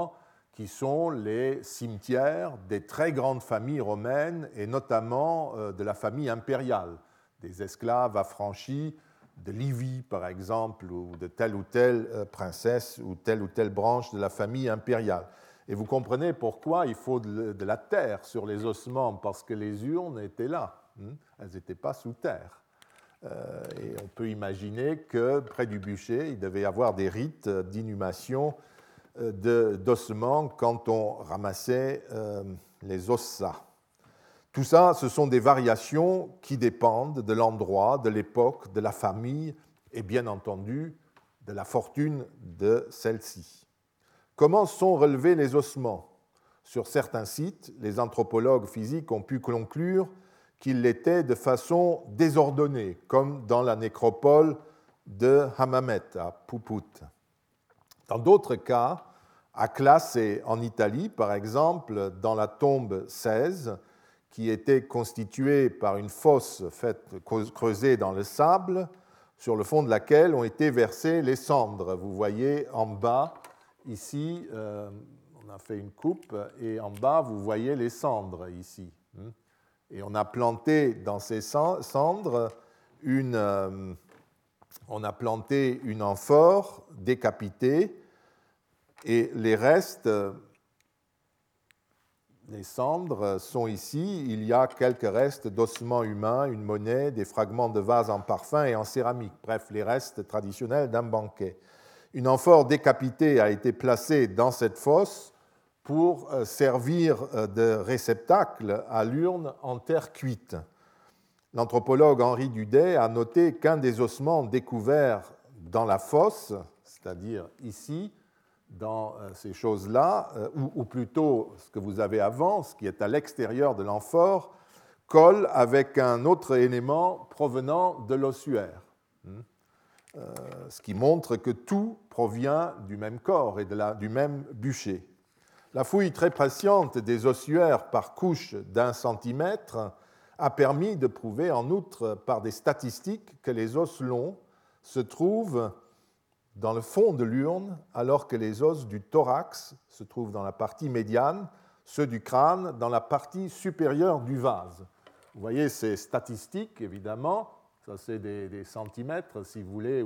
qui sont les cimetières des très grandes familles romaines, et notamment de la famille impériale, des esclaves affranchis de Livie, par exemple, ou de telle princesse ou telle branche de la famille impériale. Et vous comprenez pourquoi il faut de la terre sur les ossements, parce que les urnes étaient là, elles n'étaient pas sous terre. Et on peut imaginer que près du bûcher, il devait y avoir des rites d'inhumation d'ossements quand on ramassait les ossa. Tout ça, ce sont des variations qui dépendent de l'endroit, de l'époque, de la famille et bien entendu de la fortune de celle-ci. Comment sont relevés les ossements? Sur certains sites, les anthropologues physiques ont pu conclure qu'ils l'étaient de façon désordonnée, comme dans la nécropole de Hammamet à Puput. Dans d'autres cas, à Classe et en Italie, par exemple, dans la tombe 16, qui était constituée par une fosse creusée dans le sable, sur le fond de laquelle ont été versées les cendres. Vous voyez en bas, ici, on a fait une coupe, et en bas, vous voyez les cendres, ici. Et on a planté dans ces cendres une amphore décapitée, et les restes, les cendres sont ici. Il y a quelques restes d'ossements humains, une monnaie, des fragments de vases en parfum et en céramique, bref, les restes traditionnels d'un banquet. Une amphore décapitée a été placée dans cette fosse pour servir de réceptacle à l'urne en terre cuite. L'anthropologue Henri Dudet a noté qu'un des ossements découverts dans la fosse, c'est-à-dire ici, dans ces choses-là, ou plutôt ce que vous avez avant, ce qui est à l'extérieur de l'amphore, colle avec un autre élément provenant de l'ossuaire, ce qui montre que tout provient du même corps et du même bûcher. La fouille très patiente des ossuaires par couche d'1 centimètre a permis de prouver en outre par des statistiques que les os longs se trouvent dans le fond de l'urne, alors que les os du thorax se trouvent dans la partie médiane, ceux du crâne dans la partie supérieure du vase. Vous voyez ces statistiques, évidemment, ça c'est des centimètres, si vous voulez,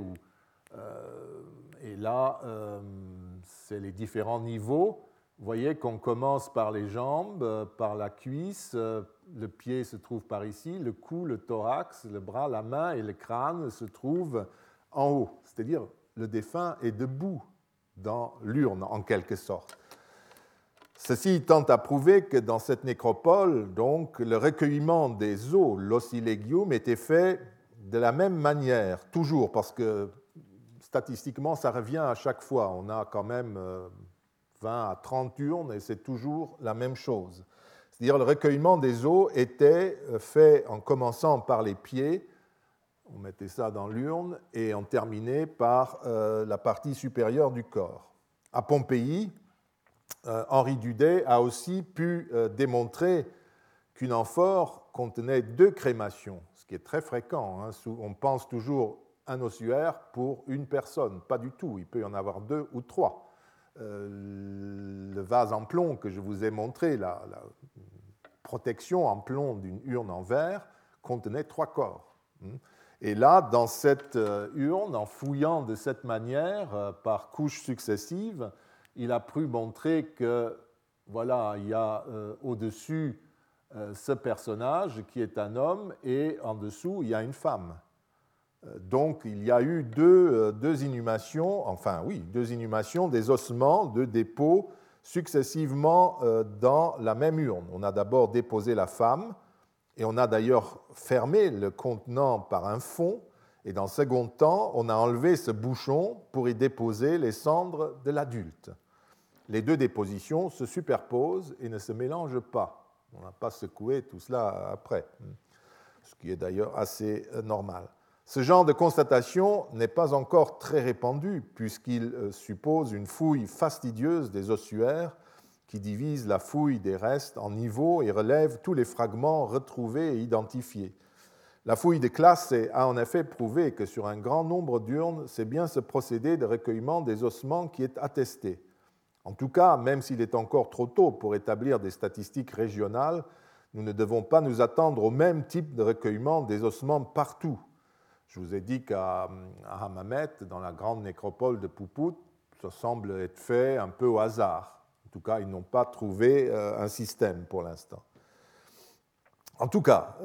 et là, c'est les différents niveaux. Vous voyez qu'on commence par les jambes, par la cuisse, le pied se trouve par ici, le cou, le thorax, le bras, la main et le crâne se trouvent en haut, c'est-à-dire le défunt est debout dans l'urne, en quelque sorte. Ceci tend à prouver que dans cette nécropole, donc, le recueillement des os, l'ossilegium, était fait de la même manière, toujours, parce que statistiquement, ça revient à chaque fois. On a quand même 20 à 30 urnes et c'est toujours la même chose. C'est-à-dire le recueillement des os était fait en commençant par les pieds, on mettait ça dans l'urne, et on terminait par la partie supérieure du corps. À Pompéi, Henri Dudet a aussi pu démontrer qu'une amphore contenait 2 crémations, ce qui est très fréquent. On pense toujours un ossuaire pour une personne, pas du tout, il peut y en avoir 2 ou 3. Le vase en plomb que je vous ai montré, la protection en plomb d'une urne en verre, contenait 3 corps. Et là, dans cette urne, en fouillant de cette manière, par couches successives, il a pu montrer que, voilà, il y a au-dessus ce personnage qui est un homme et en dessous, il y a une femme. Donc, il y a eu deux inhumations, deux inhumations des ossements de dépôt successivement dans la même urne. On a d'abord déposé la femme, et on a d'ailleurs fermé le contenant par un fond, et dans le second temps, on a enlevé ce bouchon pour y déposer les cendres de l'adulte. Les 2 dépositions se superposent et ne se mélangent pas. On n'a pas secoué tout cela après, ce qui est d'ailleurs assez normal. Ce genre de constatation n'est pas encore très répandu, puisqu'il suppose une fouille fastidieuse des ossuaires qui divise la fouille des restes en niveaux et relève tous les fragments retrouvés et identifiés. La fouille de Classe a en effet prouvé que sur un grand nombre d'urnes, c'est bien ce procédé de recueillement des ossements qui est attesté. En tout cas, même s'il est encore trop tôt pour établir des statistiques régionales, nous ne devons pas nous attendre au même type de recueillement des ossements partout. Je vous ai dit qu'à Hammamet, dans la grande nécropole de Puput, ça semble être fait un peu au hasard. En tout cas, ils n'ont pas trouvé un système pour l'instant. En tout cas,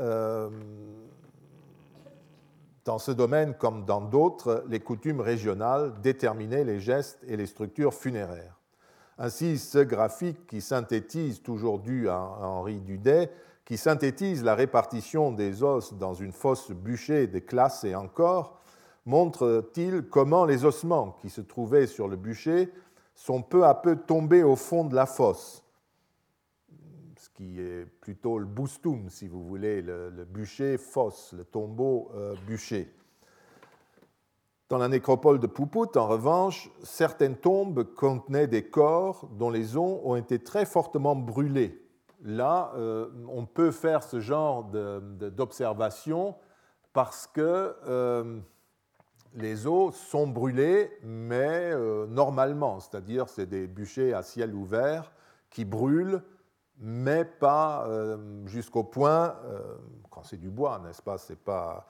dans ce domaine comme dans d'autres, les coutumes régionales déterminaient les gestes et les structures funéraires. Ainsi, ce graphique qui synthétise, toujours dû à Henri Dudet, qui synthétise la répartition des os dans une fosse bûchée de Classe et encore, montre-t-il comment les ossements qui se trouvaient sur le bûcher sont peu à peu tombés au fond de la fosse, ce qui est plutôt le boustum, si vous voulez, le bûcher fosse, le tombeau bûcher. Dans la nécropole de Puput, en revanche, certaines tombes contenaient des corps dont les os ont été très fortement brûlés. Là, on peut faire ce genre d'observation parce que les os sont brûlés, mais normalement, c'est-à-dire c'est des bûchers à ciel ouvert qui brûlent, mais pas jusqu'au point, quand c'est du bois, n'est-ce pas, c'est pas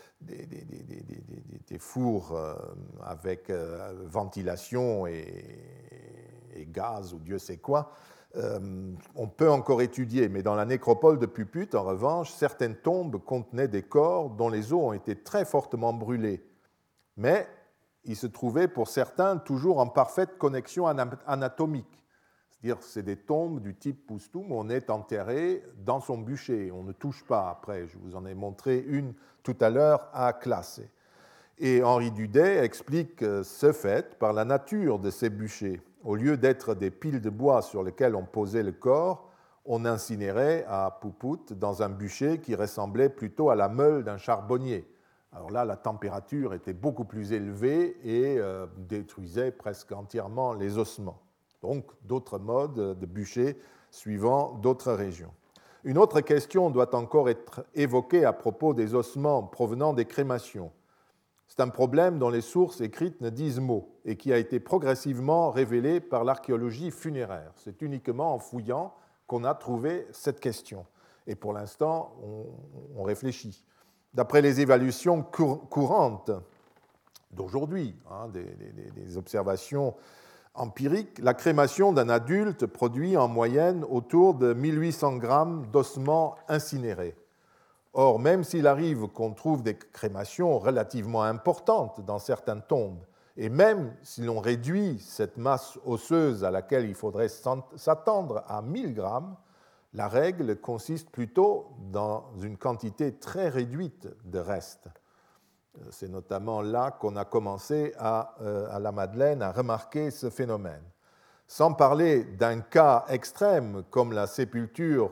des fours avec ventilation et gaz ou Dieu sait quoi, on peut encore étudier. Mais dans la nécropole de Puput, en revanche, certaines tombes contenaient des corps dont les os ont été très fortement brûlés. Mais ils se trouvaient pour certains toujours en parfaite connexion anatomique. C'est-à-dire c'est des tombes du type Poustum où on est enterré dans son bûcher. On ne touche pas après. Je vous en ai montré une tout à l'heure à Classe. Et Henri Dudet explique ce fait par la nature de ces bûchers. Au lieu d'être des piles de bois sur lesquelles on posait le corps, on incinérait à Puput dans un bûcher qui ressemblait plutôt à la meule d'un charbonnier. Alors là, la température était beaucoup plus élevée et détruisait presque entièrement les ossements. Donc, d'autres modes de bûcher suivant d'autres régions. Une autre question doit encore être évoquée à propos des ossements provenant des crémations. C'est un problème dont les sources écrites ne disent mot et qui a été progressivement révélé par l'archéologie funéraire. C'est uniquement en fouillant qu'on a trouvé cette question. Et pour l'instant, on réfléchit. D'après les évaluations courantes d'aujourd'hui, des observations empiriques, la crémation d'un adulte produit en moyenne autour de 1800 grammes d'ossements incinérés. Or, même s'il arrive qu'on trouve des crémations relativement importantes dans certaines tombes, et même si l'on réduit cette masse osseuse à laquelle il faudrait s'attendre à 1000 grammes, la règle consiste plutôt dans une quantité très réduite de restes. C'est notamment là qu'on a commencé à la Madeleine à remarquer ce phénomène. Sans parler d'un cas extrême comme la sépulture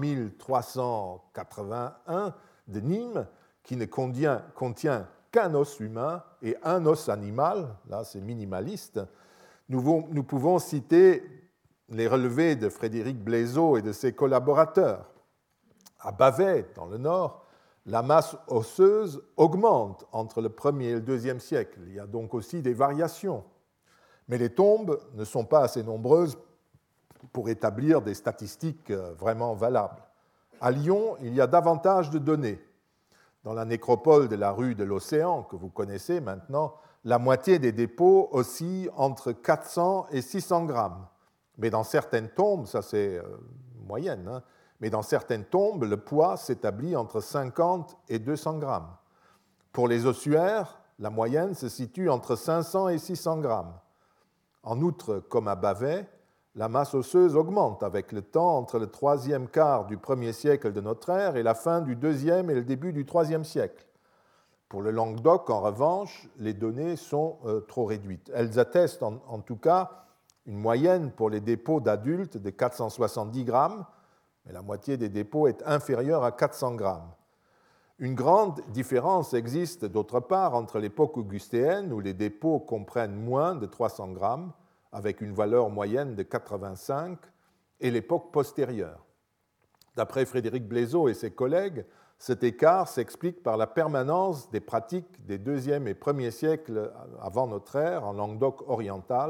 3381 de Nîmes, qui ne contient qu'un os humain et un os animal, là c'est minimaliste, nous pouvons citer les relevés de Frédéric Blaiseau et de ses collaborateurs. À Bavay, dans le nord, la masse osseuse augmente entre le 1er et le 2e siècle. Il y a donc aussi des variations. Mais les tombes ne sont pas assez nombreuses pour établir des statistiques vraiment valables. À Lyon, il y a davantage de données. Dans la nécropole de la rue de l'Océan, que vous connaissez maintenant, la moitié des dépôts oscillent entre 400 et 600 grammes. Mais dans certaines tombes, ça c'est moyenne, mais dans certaines tombes, le poids s'établit entre 50 et 200 grammes. Pour les ossuaires, la moyenne se situe entre 500 et 600 grammes. En outre, comme à Bavay, la masse osseuse augmente avec le temps entre le 3e quart du 1er siècle de notre ère et la fin du 2e et le début du 3e siècle. Pour le Languedoc, en revanche, les données sont trop réduites. Elles attestent en tout cas une moyenne pour les dépôts d'adultes de 470 grammes, mais la moitié des dépôts est inférieure à 400 grammes. Une grande différence existe d'autre part entre l'époque augustéenne, où les dépôts comprennent moins de 300 grammes, avec une valeur moyenne de 85, et l'époque postérieure. D'après Frédéric Blaiseau et ses collègues, cet écart s'explique par la permanence des pratiques des 2e et 1er siècles avant notre ère en Languedoc oriental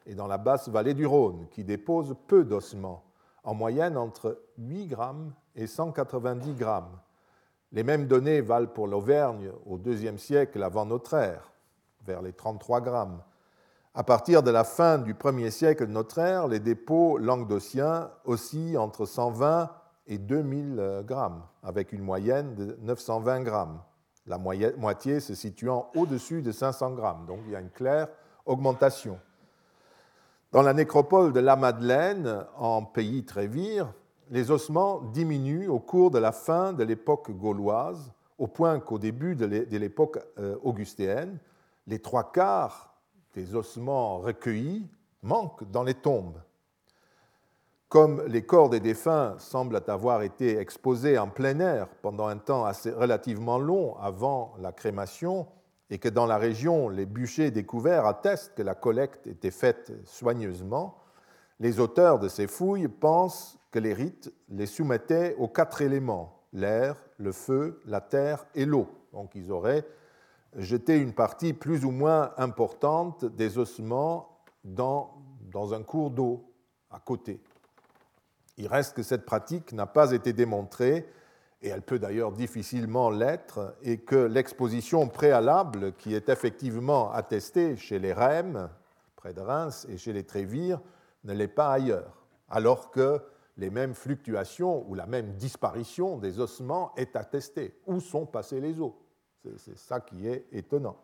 et dans la basse vallée du Rhône, qui déposent peu d'ossements, en moyenne entre 8 grammes et 190 grammes. Les mêmes données valent pour l'Auvergne au IIe siècle avant notre ère, vers les 33 grammes. À partir de la fin du 1er siècle de notre ère, les dépôts languedociens oscillent entre 120 et 2000 grammes, avec une moyenne de 920 grammes, la moitié se situant au-dessus de 500 grammes. Donc il y a une claire augmentation. Dans la nécropole de la Madeleine, en pays Trévire, les ossements diminuent au cours de la fin de l'époque gauloise, au point qu'au début de l'époque augustéenne, les 3/4 des ossements recueillis manquent dans les tombes. Comme les corps des défunts semblent avoir été exposés en plein air pendant un temps relativement long avant la crémation, et que dans la région, les bûchers découverts attestent que la collecte était faite soigneusement, les auteurs de ces fouilles pensent que les rites les soumettaient aux 4 éléments, l'air, le feu, la terre et l'eau. Donc ils auraient jeté une partie plus ou moins importante des ossements dans un cours d'eau à côté. Il reste que cette pratique n'a pas été démontrée, et elle peut d'ailleurs difficilement l'être, et que l'exposition préalable qui est effectivement attestée chez les Rèmes, près de Reims, et chez les Trévires, ne l'est pas ailleurs, alors que les mêmes fluctuations ou la même disparition des ossements est attestée. Où sont passés les os? C'est ça qui est étonnant.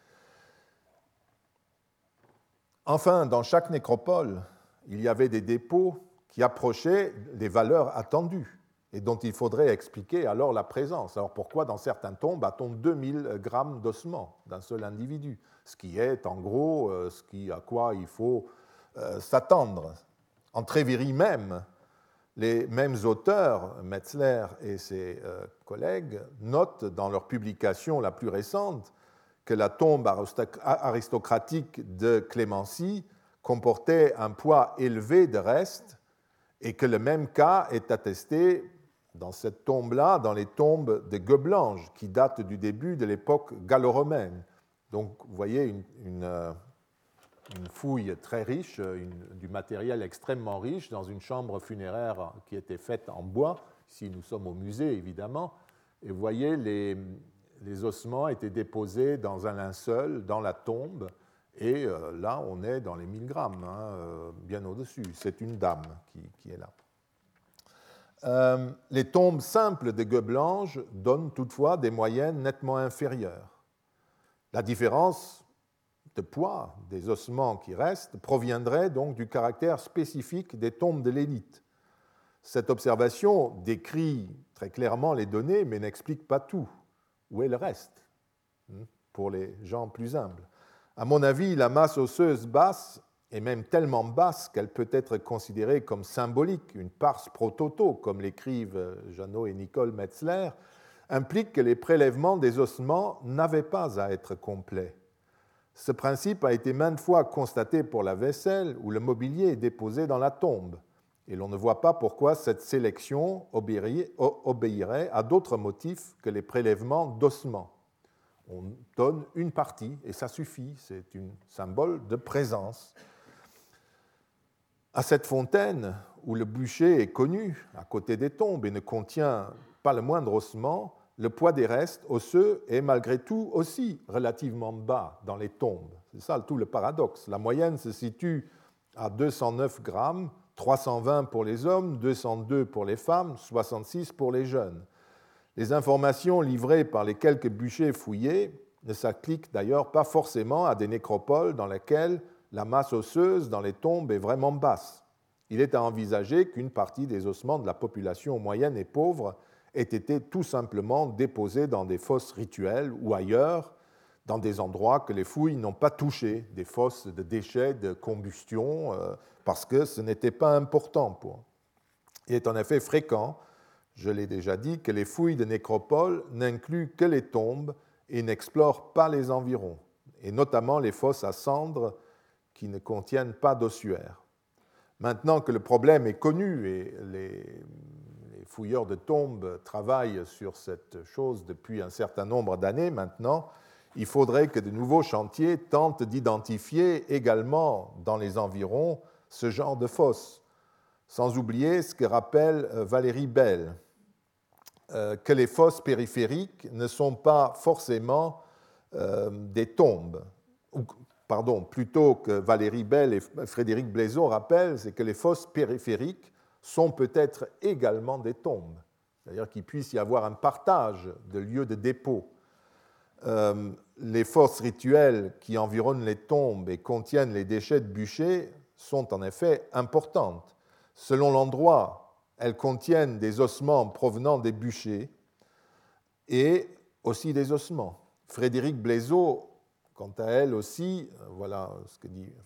Enfin, dans chaque nécropole, il y avait des dépôts qui approchaient des valeurs attendues et dont il faudrait expliquer alors la présence. Alors pourquoi dans certaines tombes a-t-on 2000 grammes d'ossements d'un seul individu, ce qui est en gros à quoi il faut s'attendre. En Trévirie même, les mêmes auteurs, Metzler et ses collègues, notent dans leur publication la plus récente que la tombe aristocratique de Clémency comportait un poids élevé de restes et que le même cas est attesté dans cette tombe-là, dans les tombes de Gueblange, qui datent du début de l'époque gallo-romaine. Donc, vous voyez une fouille très riche, du matériel extrêmement riche, dans une chambre funéraire qui était faite en bois. Ici, nous sommes au musée, évidemment. Et vous voyez, les ossements étaient déposés dans un linceul, dans la tombe. Et là, on est dans les 1000 grammes, bien au-dessus. C'est une dame qui est là. Les tombes simples de Gueblange donnent toutefois des moyennes nettement inférieures. La différence de poids des ossements qui restent proviendrait donc du caractère spécifique des tombes de l'élite. Cette observation décrit très clairement les données, mais n'explique pas tout. Où est le reste pour les gens plus humbles? À mon avis, la masse osseuse basse est même tellement basse qu'elle peut être considérée comme symbolique, une pars pro toto, comme l'écrivent Jeannot et Nicole Metzler, implique que les prélèvements des ossements n'avaient pas à être complets. Ce principe a été maintes fois constaté pour la vaisselle où le mobilier est déposé dans la tombe, et l'on ne voit pas pourquoi cette sélection obéirait à d'autres motifs que les prélèvements d'ossements. On donne une partie et ça suffit, c'est un symbole de présence. À cette fontaine, où le bûcher est connu à côté des tombes et ne contient pas le moindre ossement, le poids des restes osseux est malgré tout aussi relativement bas dans les tombes. C'est ça tout le paradoxe. La moyenne se situe à 209 grammes, 320 pour les hommes, 202 pour les femmes, 66 pour les jeunes. Les informations livrées par les quelques bûchers fouillés ne s'appliquent d'ailleurs pas forcément à des nécropoles dans lesquelles la masse osseuse dans les tombes est vraiment basse. Il est à envisager qu'une partie des ossements de la population moyenne et pauvre aient été tout simplement déposés dans des fosses rituelles ou ailleurs, dans des endroits que les fouilles n'ont pas touchés, des fosses de déchets de combustion, parce que ce n'était pas important pour. Il est en effet fréquent, je l'ai déjà dit, que les fouilles de nécropoles n'incluent que les tombes et n'explorent pas les environs, et notamment les fosses à cendres qui ne contiennent pas d'ossuaires. Maintenant que le problème est connu et les fouilleurs de tombes travaillent sur cette chose depuis un certain nombre d'années maintenant, il faudrait que de nouveaux chantiers tentent d'identifier également dans les environs ce genre de fosses, sans oublier ce que rappelle Valérie Bell, que les fosses périphériques ne sont pas forcément des tombes. Pardon, plutôt que Valérie Bell et Frédéric Blézeau rappellent, c'est que les fosses périphériques sont peut-être également des tombes, c'est-à-dire qu'il puisse y avoir un partage de lieux de dépôt. Les fosses rituelles qui environnent les tombes et contiennent les déchets de bûcher sont en effet importantes. Selon l'endroit, elles contiennent des ossements provenant des bûchers et aussi des ossements. Frédéric Blézeau, quant à elle aussi, voilà ce que dit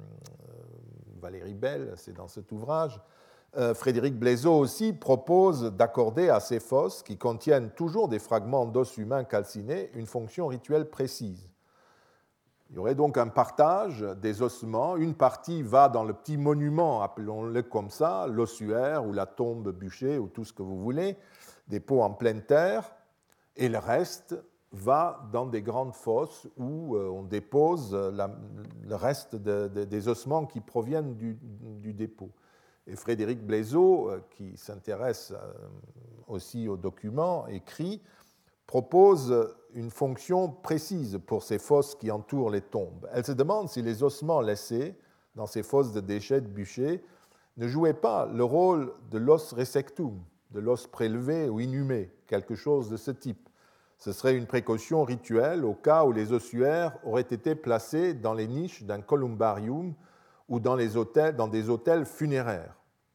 Valérie Bell, c'est dans cet ouvrage, Frédéric Blézeau aussi propose d'accorder à ces fosses, qui contiennent toujours des fragments d'os humains calcinés, une fonction rituelle précise. Il y aurait donc un partage des ossements. Une partie va dans le petit monument, appelons-le comme ça, l'ossuaire ou la tombe bûcher ou tout ce que vous voulez, des pots en pleine terre, et le reste va dans des grandes fosses où on dépose le reste des ossements qui proviennent du dépôt. Et Frédéric Blézeau, qui s'intéresse aussi aux documents écrits, propose une fonction précise pour ces fosses qui entourent les tombes. Elle se demande si les ossements laissés dans ces fosses de déchets de bûcher ne jouaient pas le rôle de l'os resectum, de l'os prélevé ou inhumé, quelque chose de ce type. Ce serait une précaution rituelle au cas où les ossuaires auraient été placés dans les niches d'un columbarium ou dans des hôtels funéraires.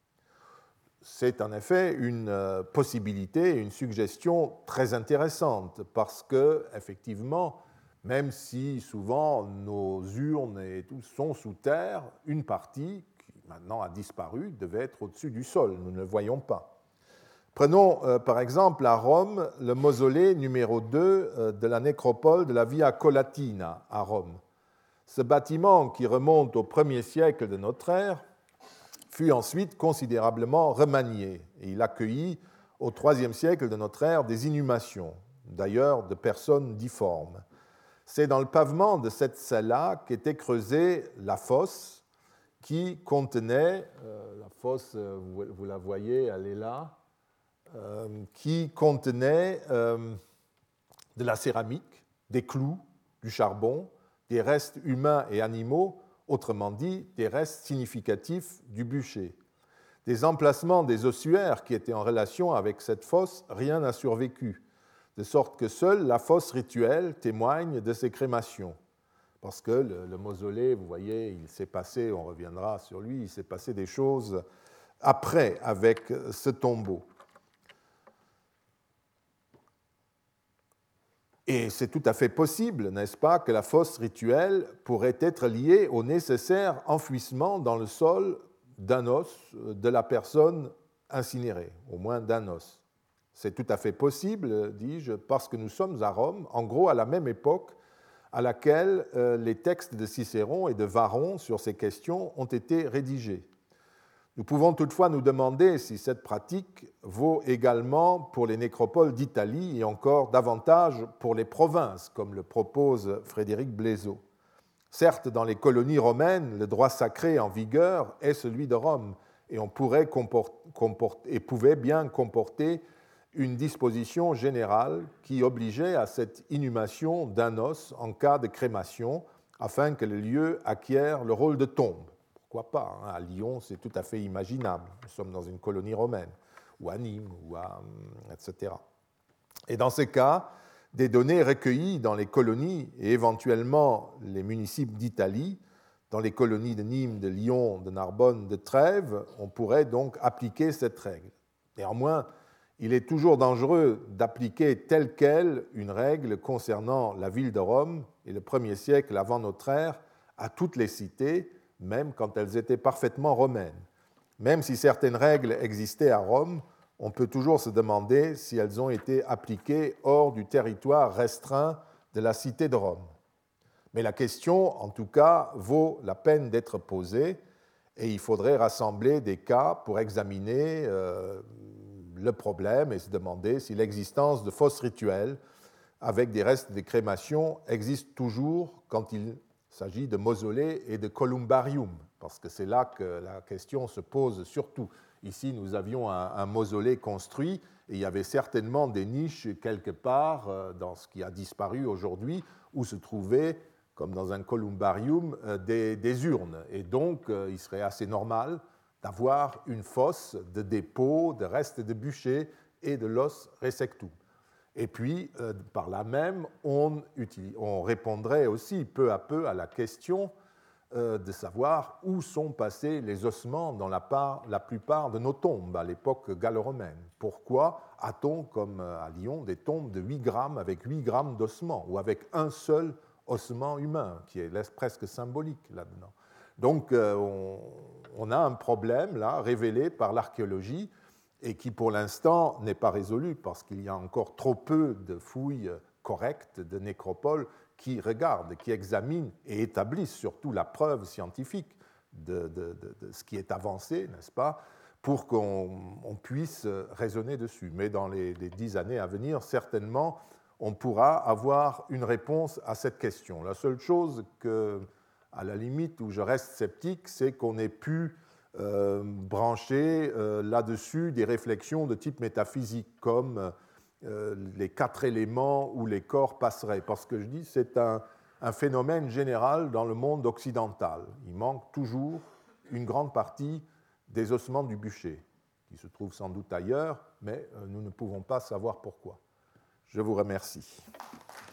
C'est en effet une possibilité, une suggestion très intéressante parce que, effectivement, même si souvent nos urnes et tout sont sous terre, une partie qui maintenant a disparu devait être au-dessus du sol. Nous ne le voyons pas. Prenons par exemple à Rome le mausolée numéro 2 de la nécropole de la Via Colatina à Rome. Ce bâtiment qui remonte au 1er siècle de notre ère fut ensuite considérablement remanié et il accueillit au IIIe siècle de notre ère des inhumations, d'ailleurs de personnes difformes. C'est dans le pavement de cette cella qu'était creusée la fosse qui contenait, la fosse, vous la voyez, elle est là, qui contenait de la céramique, des clous, du charbon, des restes humains et animaux, autrement dit, des restes significatifs du bûcher. Des emplacements des ossuaires qui étaient en relation avec cette fosse, rien n'a survécu, de sorte que seule la fosse rituelle témoigne de ces crémations. Parce que le mausolée, vous voyez, il s'est passé, on reviendra sur lui, il s'est passé des choses après avec ce tombeau. Et c'est tout à fait possible, n'est-ce pas, que la fosse rituelle pourrait être liée au nécessaire enfouissement dans le sol d'un os de la personne incinérée, au moins d'un os. C'est tout à fait possible, dis-je, parce que nous sommes à Rome, en gros à la même époque à laquelle les textes de Cicéron et de Varron sur ces questions ont été rédigés. Nous pouvons toutefois nous demander si cette pratique vaut également pour les nécropoles d'Italie et encore davantage pour les provinces, comme le propose Frédéric Blézeau. Certes, dans les colonies romaines, le droit sacré en vigueur est celui de Rome, et on pouvait pouvait bien comporter une disposition générale qui obligeait à cette inhumation d'un os en cas de crémation, afin que le lieu acquiert le rôle de tombe. Pourquoi pas, hein? À Lyon, c'est tout à fait imaginable. Nous sommes dans une colonie romaine, ou à Nîmes, etc. Et dans ces cas, des données recueillies dans les colonies et éventuellement les municipes d'Italie, dans les colonies de Nîmes, de Lyon, de Narbonne, de Trèves, on pourrait donc appliquer cette règle. Néanmoins, il est toujours dangereux d'appliquer telle quelle une règle concernant la ville de Rome et le 1er siècle avant notre ère à toutes les cités, même quand elles étaient parfaitement romaines. Même si certaines règles existaient à Rome, on peut toujours se demander si elles ont été appliquées hors du territoire restreint de la cité de Rome. Mais la question, en tout cas, vaut la peine d'être posée et il faudrait rassembler des cas pour examiner le problème et se demander si l'existence de fosses rituelles avec des restes de crémation existent toujours quand il s'agit de mausolées et de columbarium, parce que c'est là que la question se pose surtout. Ici, nous avions un mausolée construit et il y avait certainement des niches quelque part dans ce qui a disparu aujourd'hui où se trouvaient, comme dans un columbarium, des urnes. Et donc, il serait assez normal d'avoir une fosse de dépôt de restes de bûchers et de l'os resectum. Et puis, par là même, on répondrait aussi peu à peu à la question de savoir où sont passés les ossements dans la plupart de nos tombes à l'époque gallo-romaine. Pourquoi a-t-on, comme à Lyon, des tombes de 8 grammes avec 8 grammes d'ossements ou avec un seul ossement humain, qui est presque symbolique là-dedans. Donc, on a un problème là, révélé par l'archéologie, et qui pour l'instant n'est pas résolu parce qu'il y a encore trop peu de fouilles correctes de nécropoles qui regardent, qui examinent et établissent surtout la preuve scientifique de ce qui est avancé, n'est-ce pas, pour qu'on puisse raisonner dessus. Mais dans les 10 années à venir, certainement, on pourra avoir une réponse à cette question. La seule chose que, à la limite, où je reste sceptique, c'est qu'on ait pu brancher là-dessus des réflexions de type métaphysique, comme les 4 éléments où les corps passeraient. Parce que je dis, c'est un phénomène général dans le monde occidental. Il manque toujours une grande partie des ossements du bûcher, qui se trouvent sans doute ailleurs, mais nous ne pouvons pas savoir pourquoi. Je vous remercie.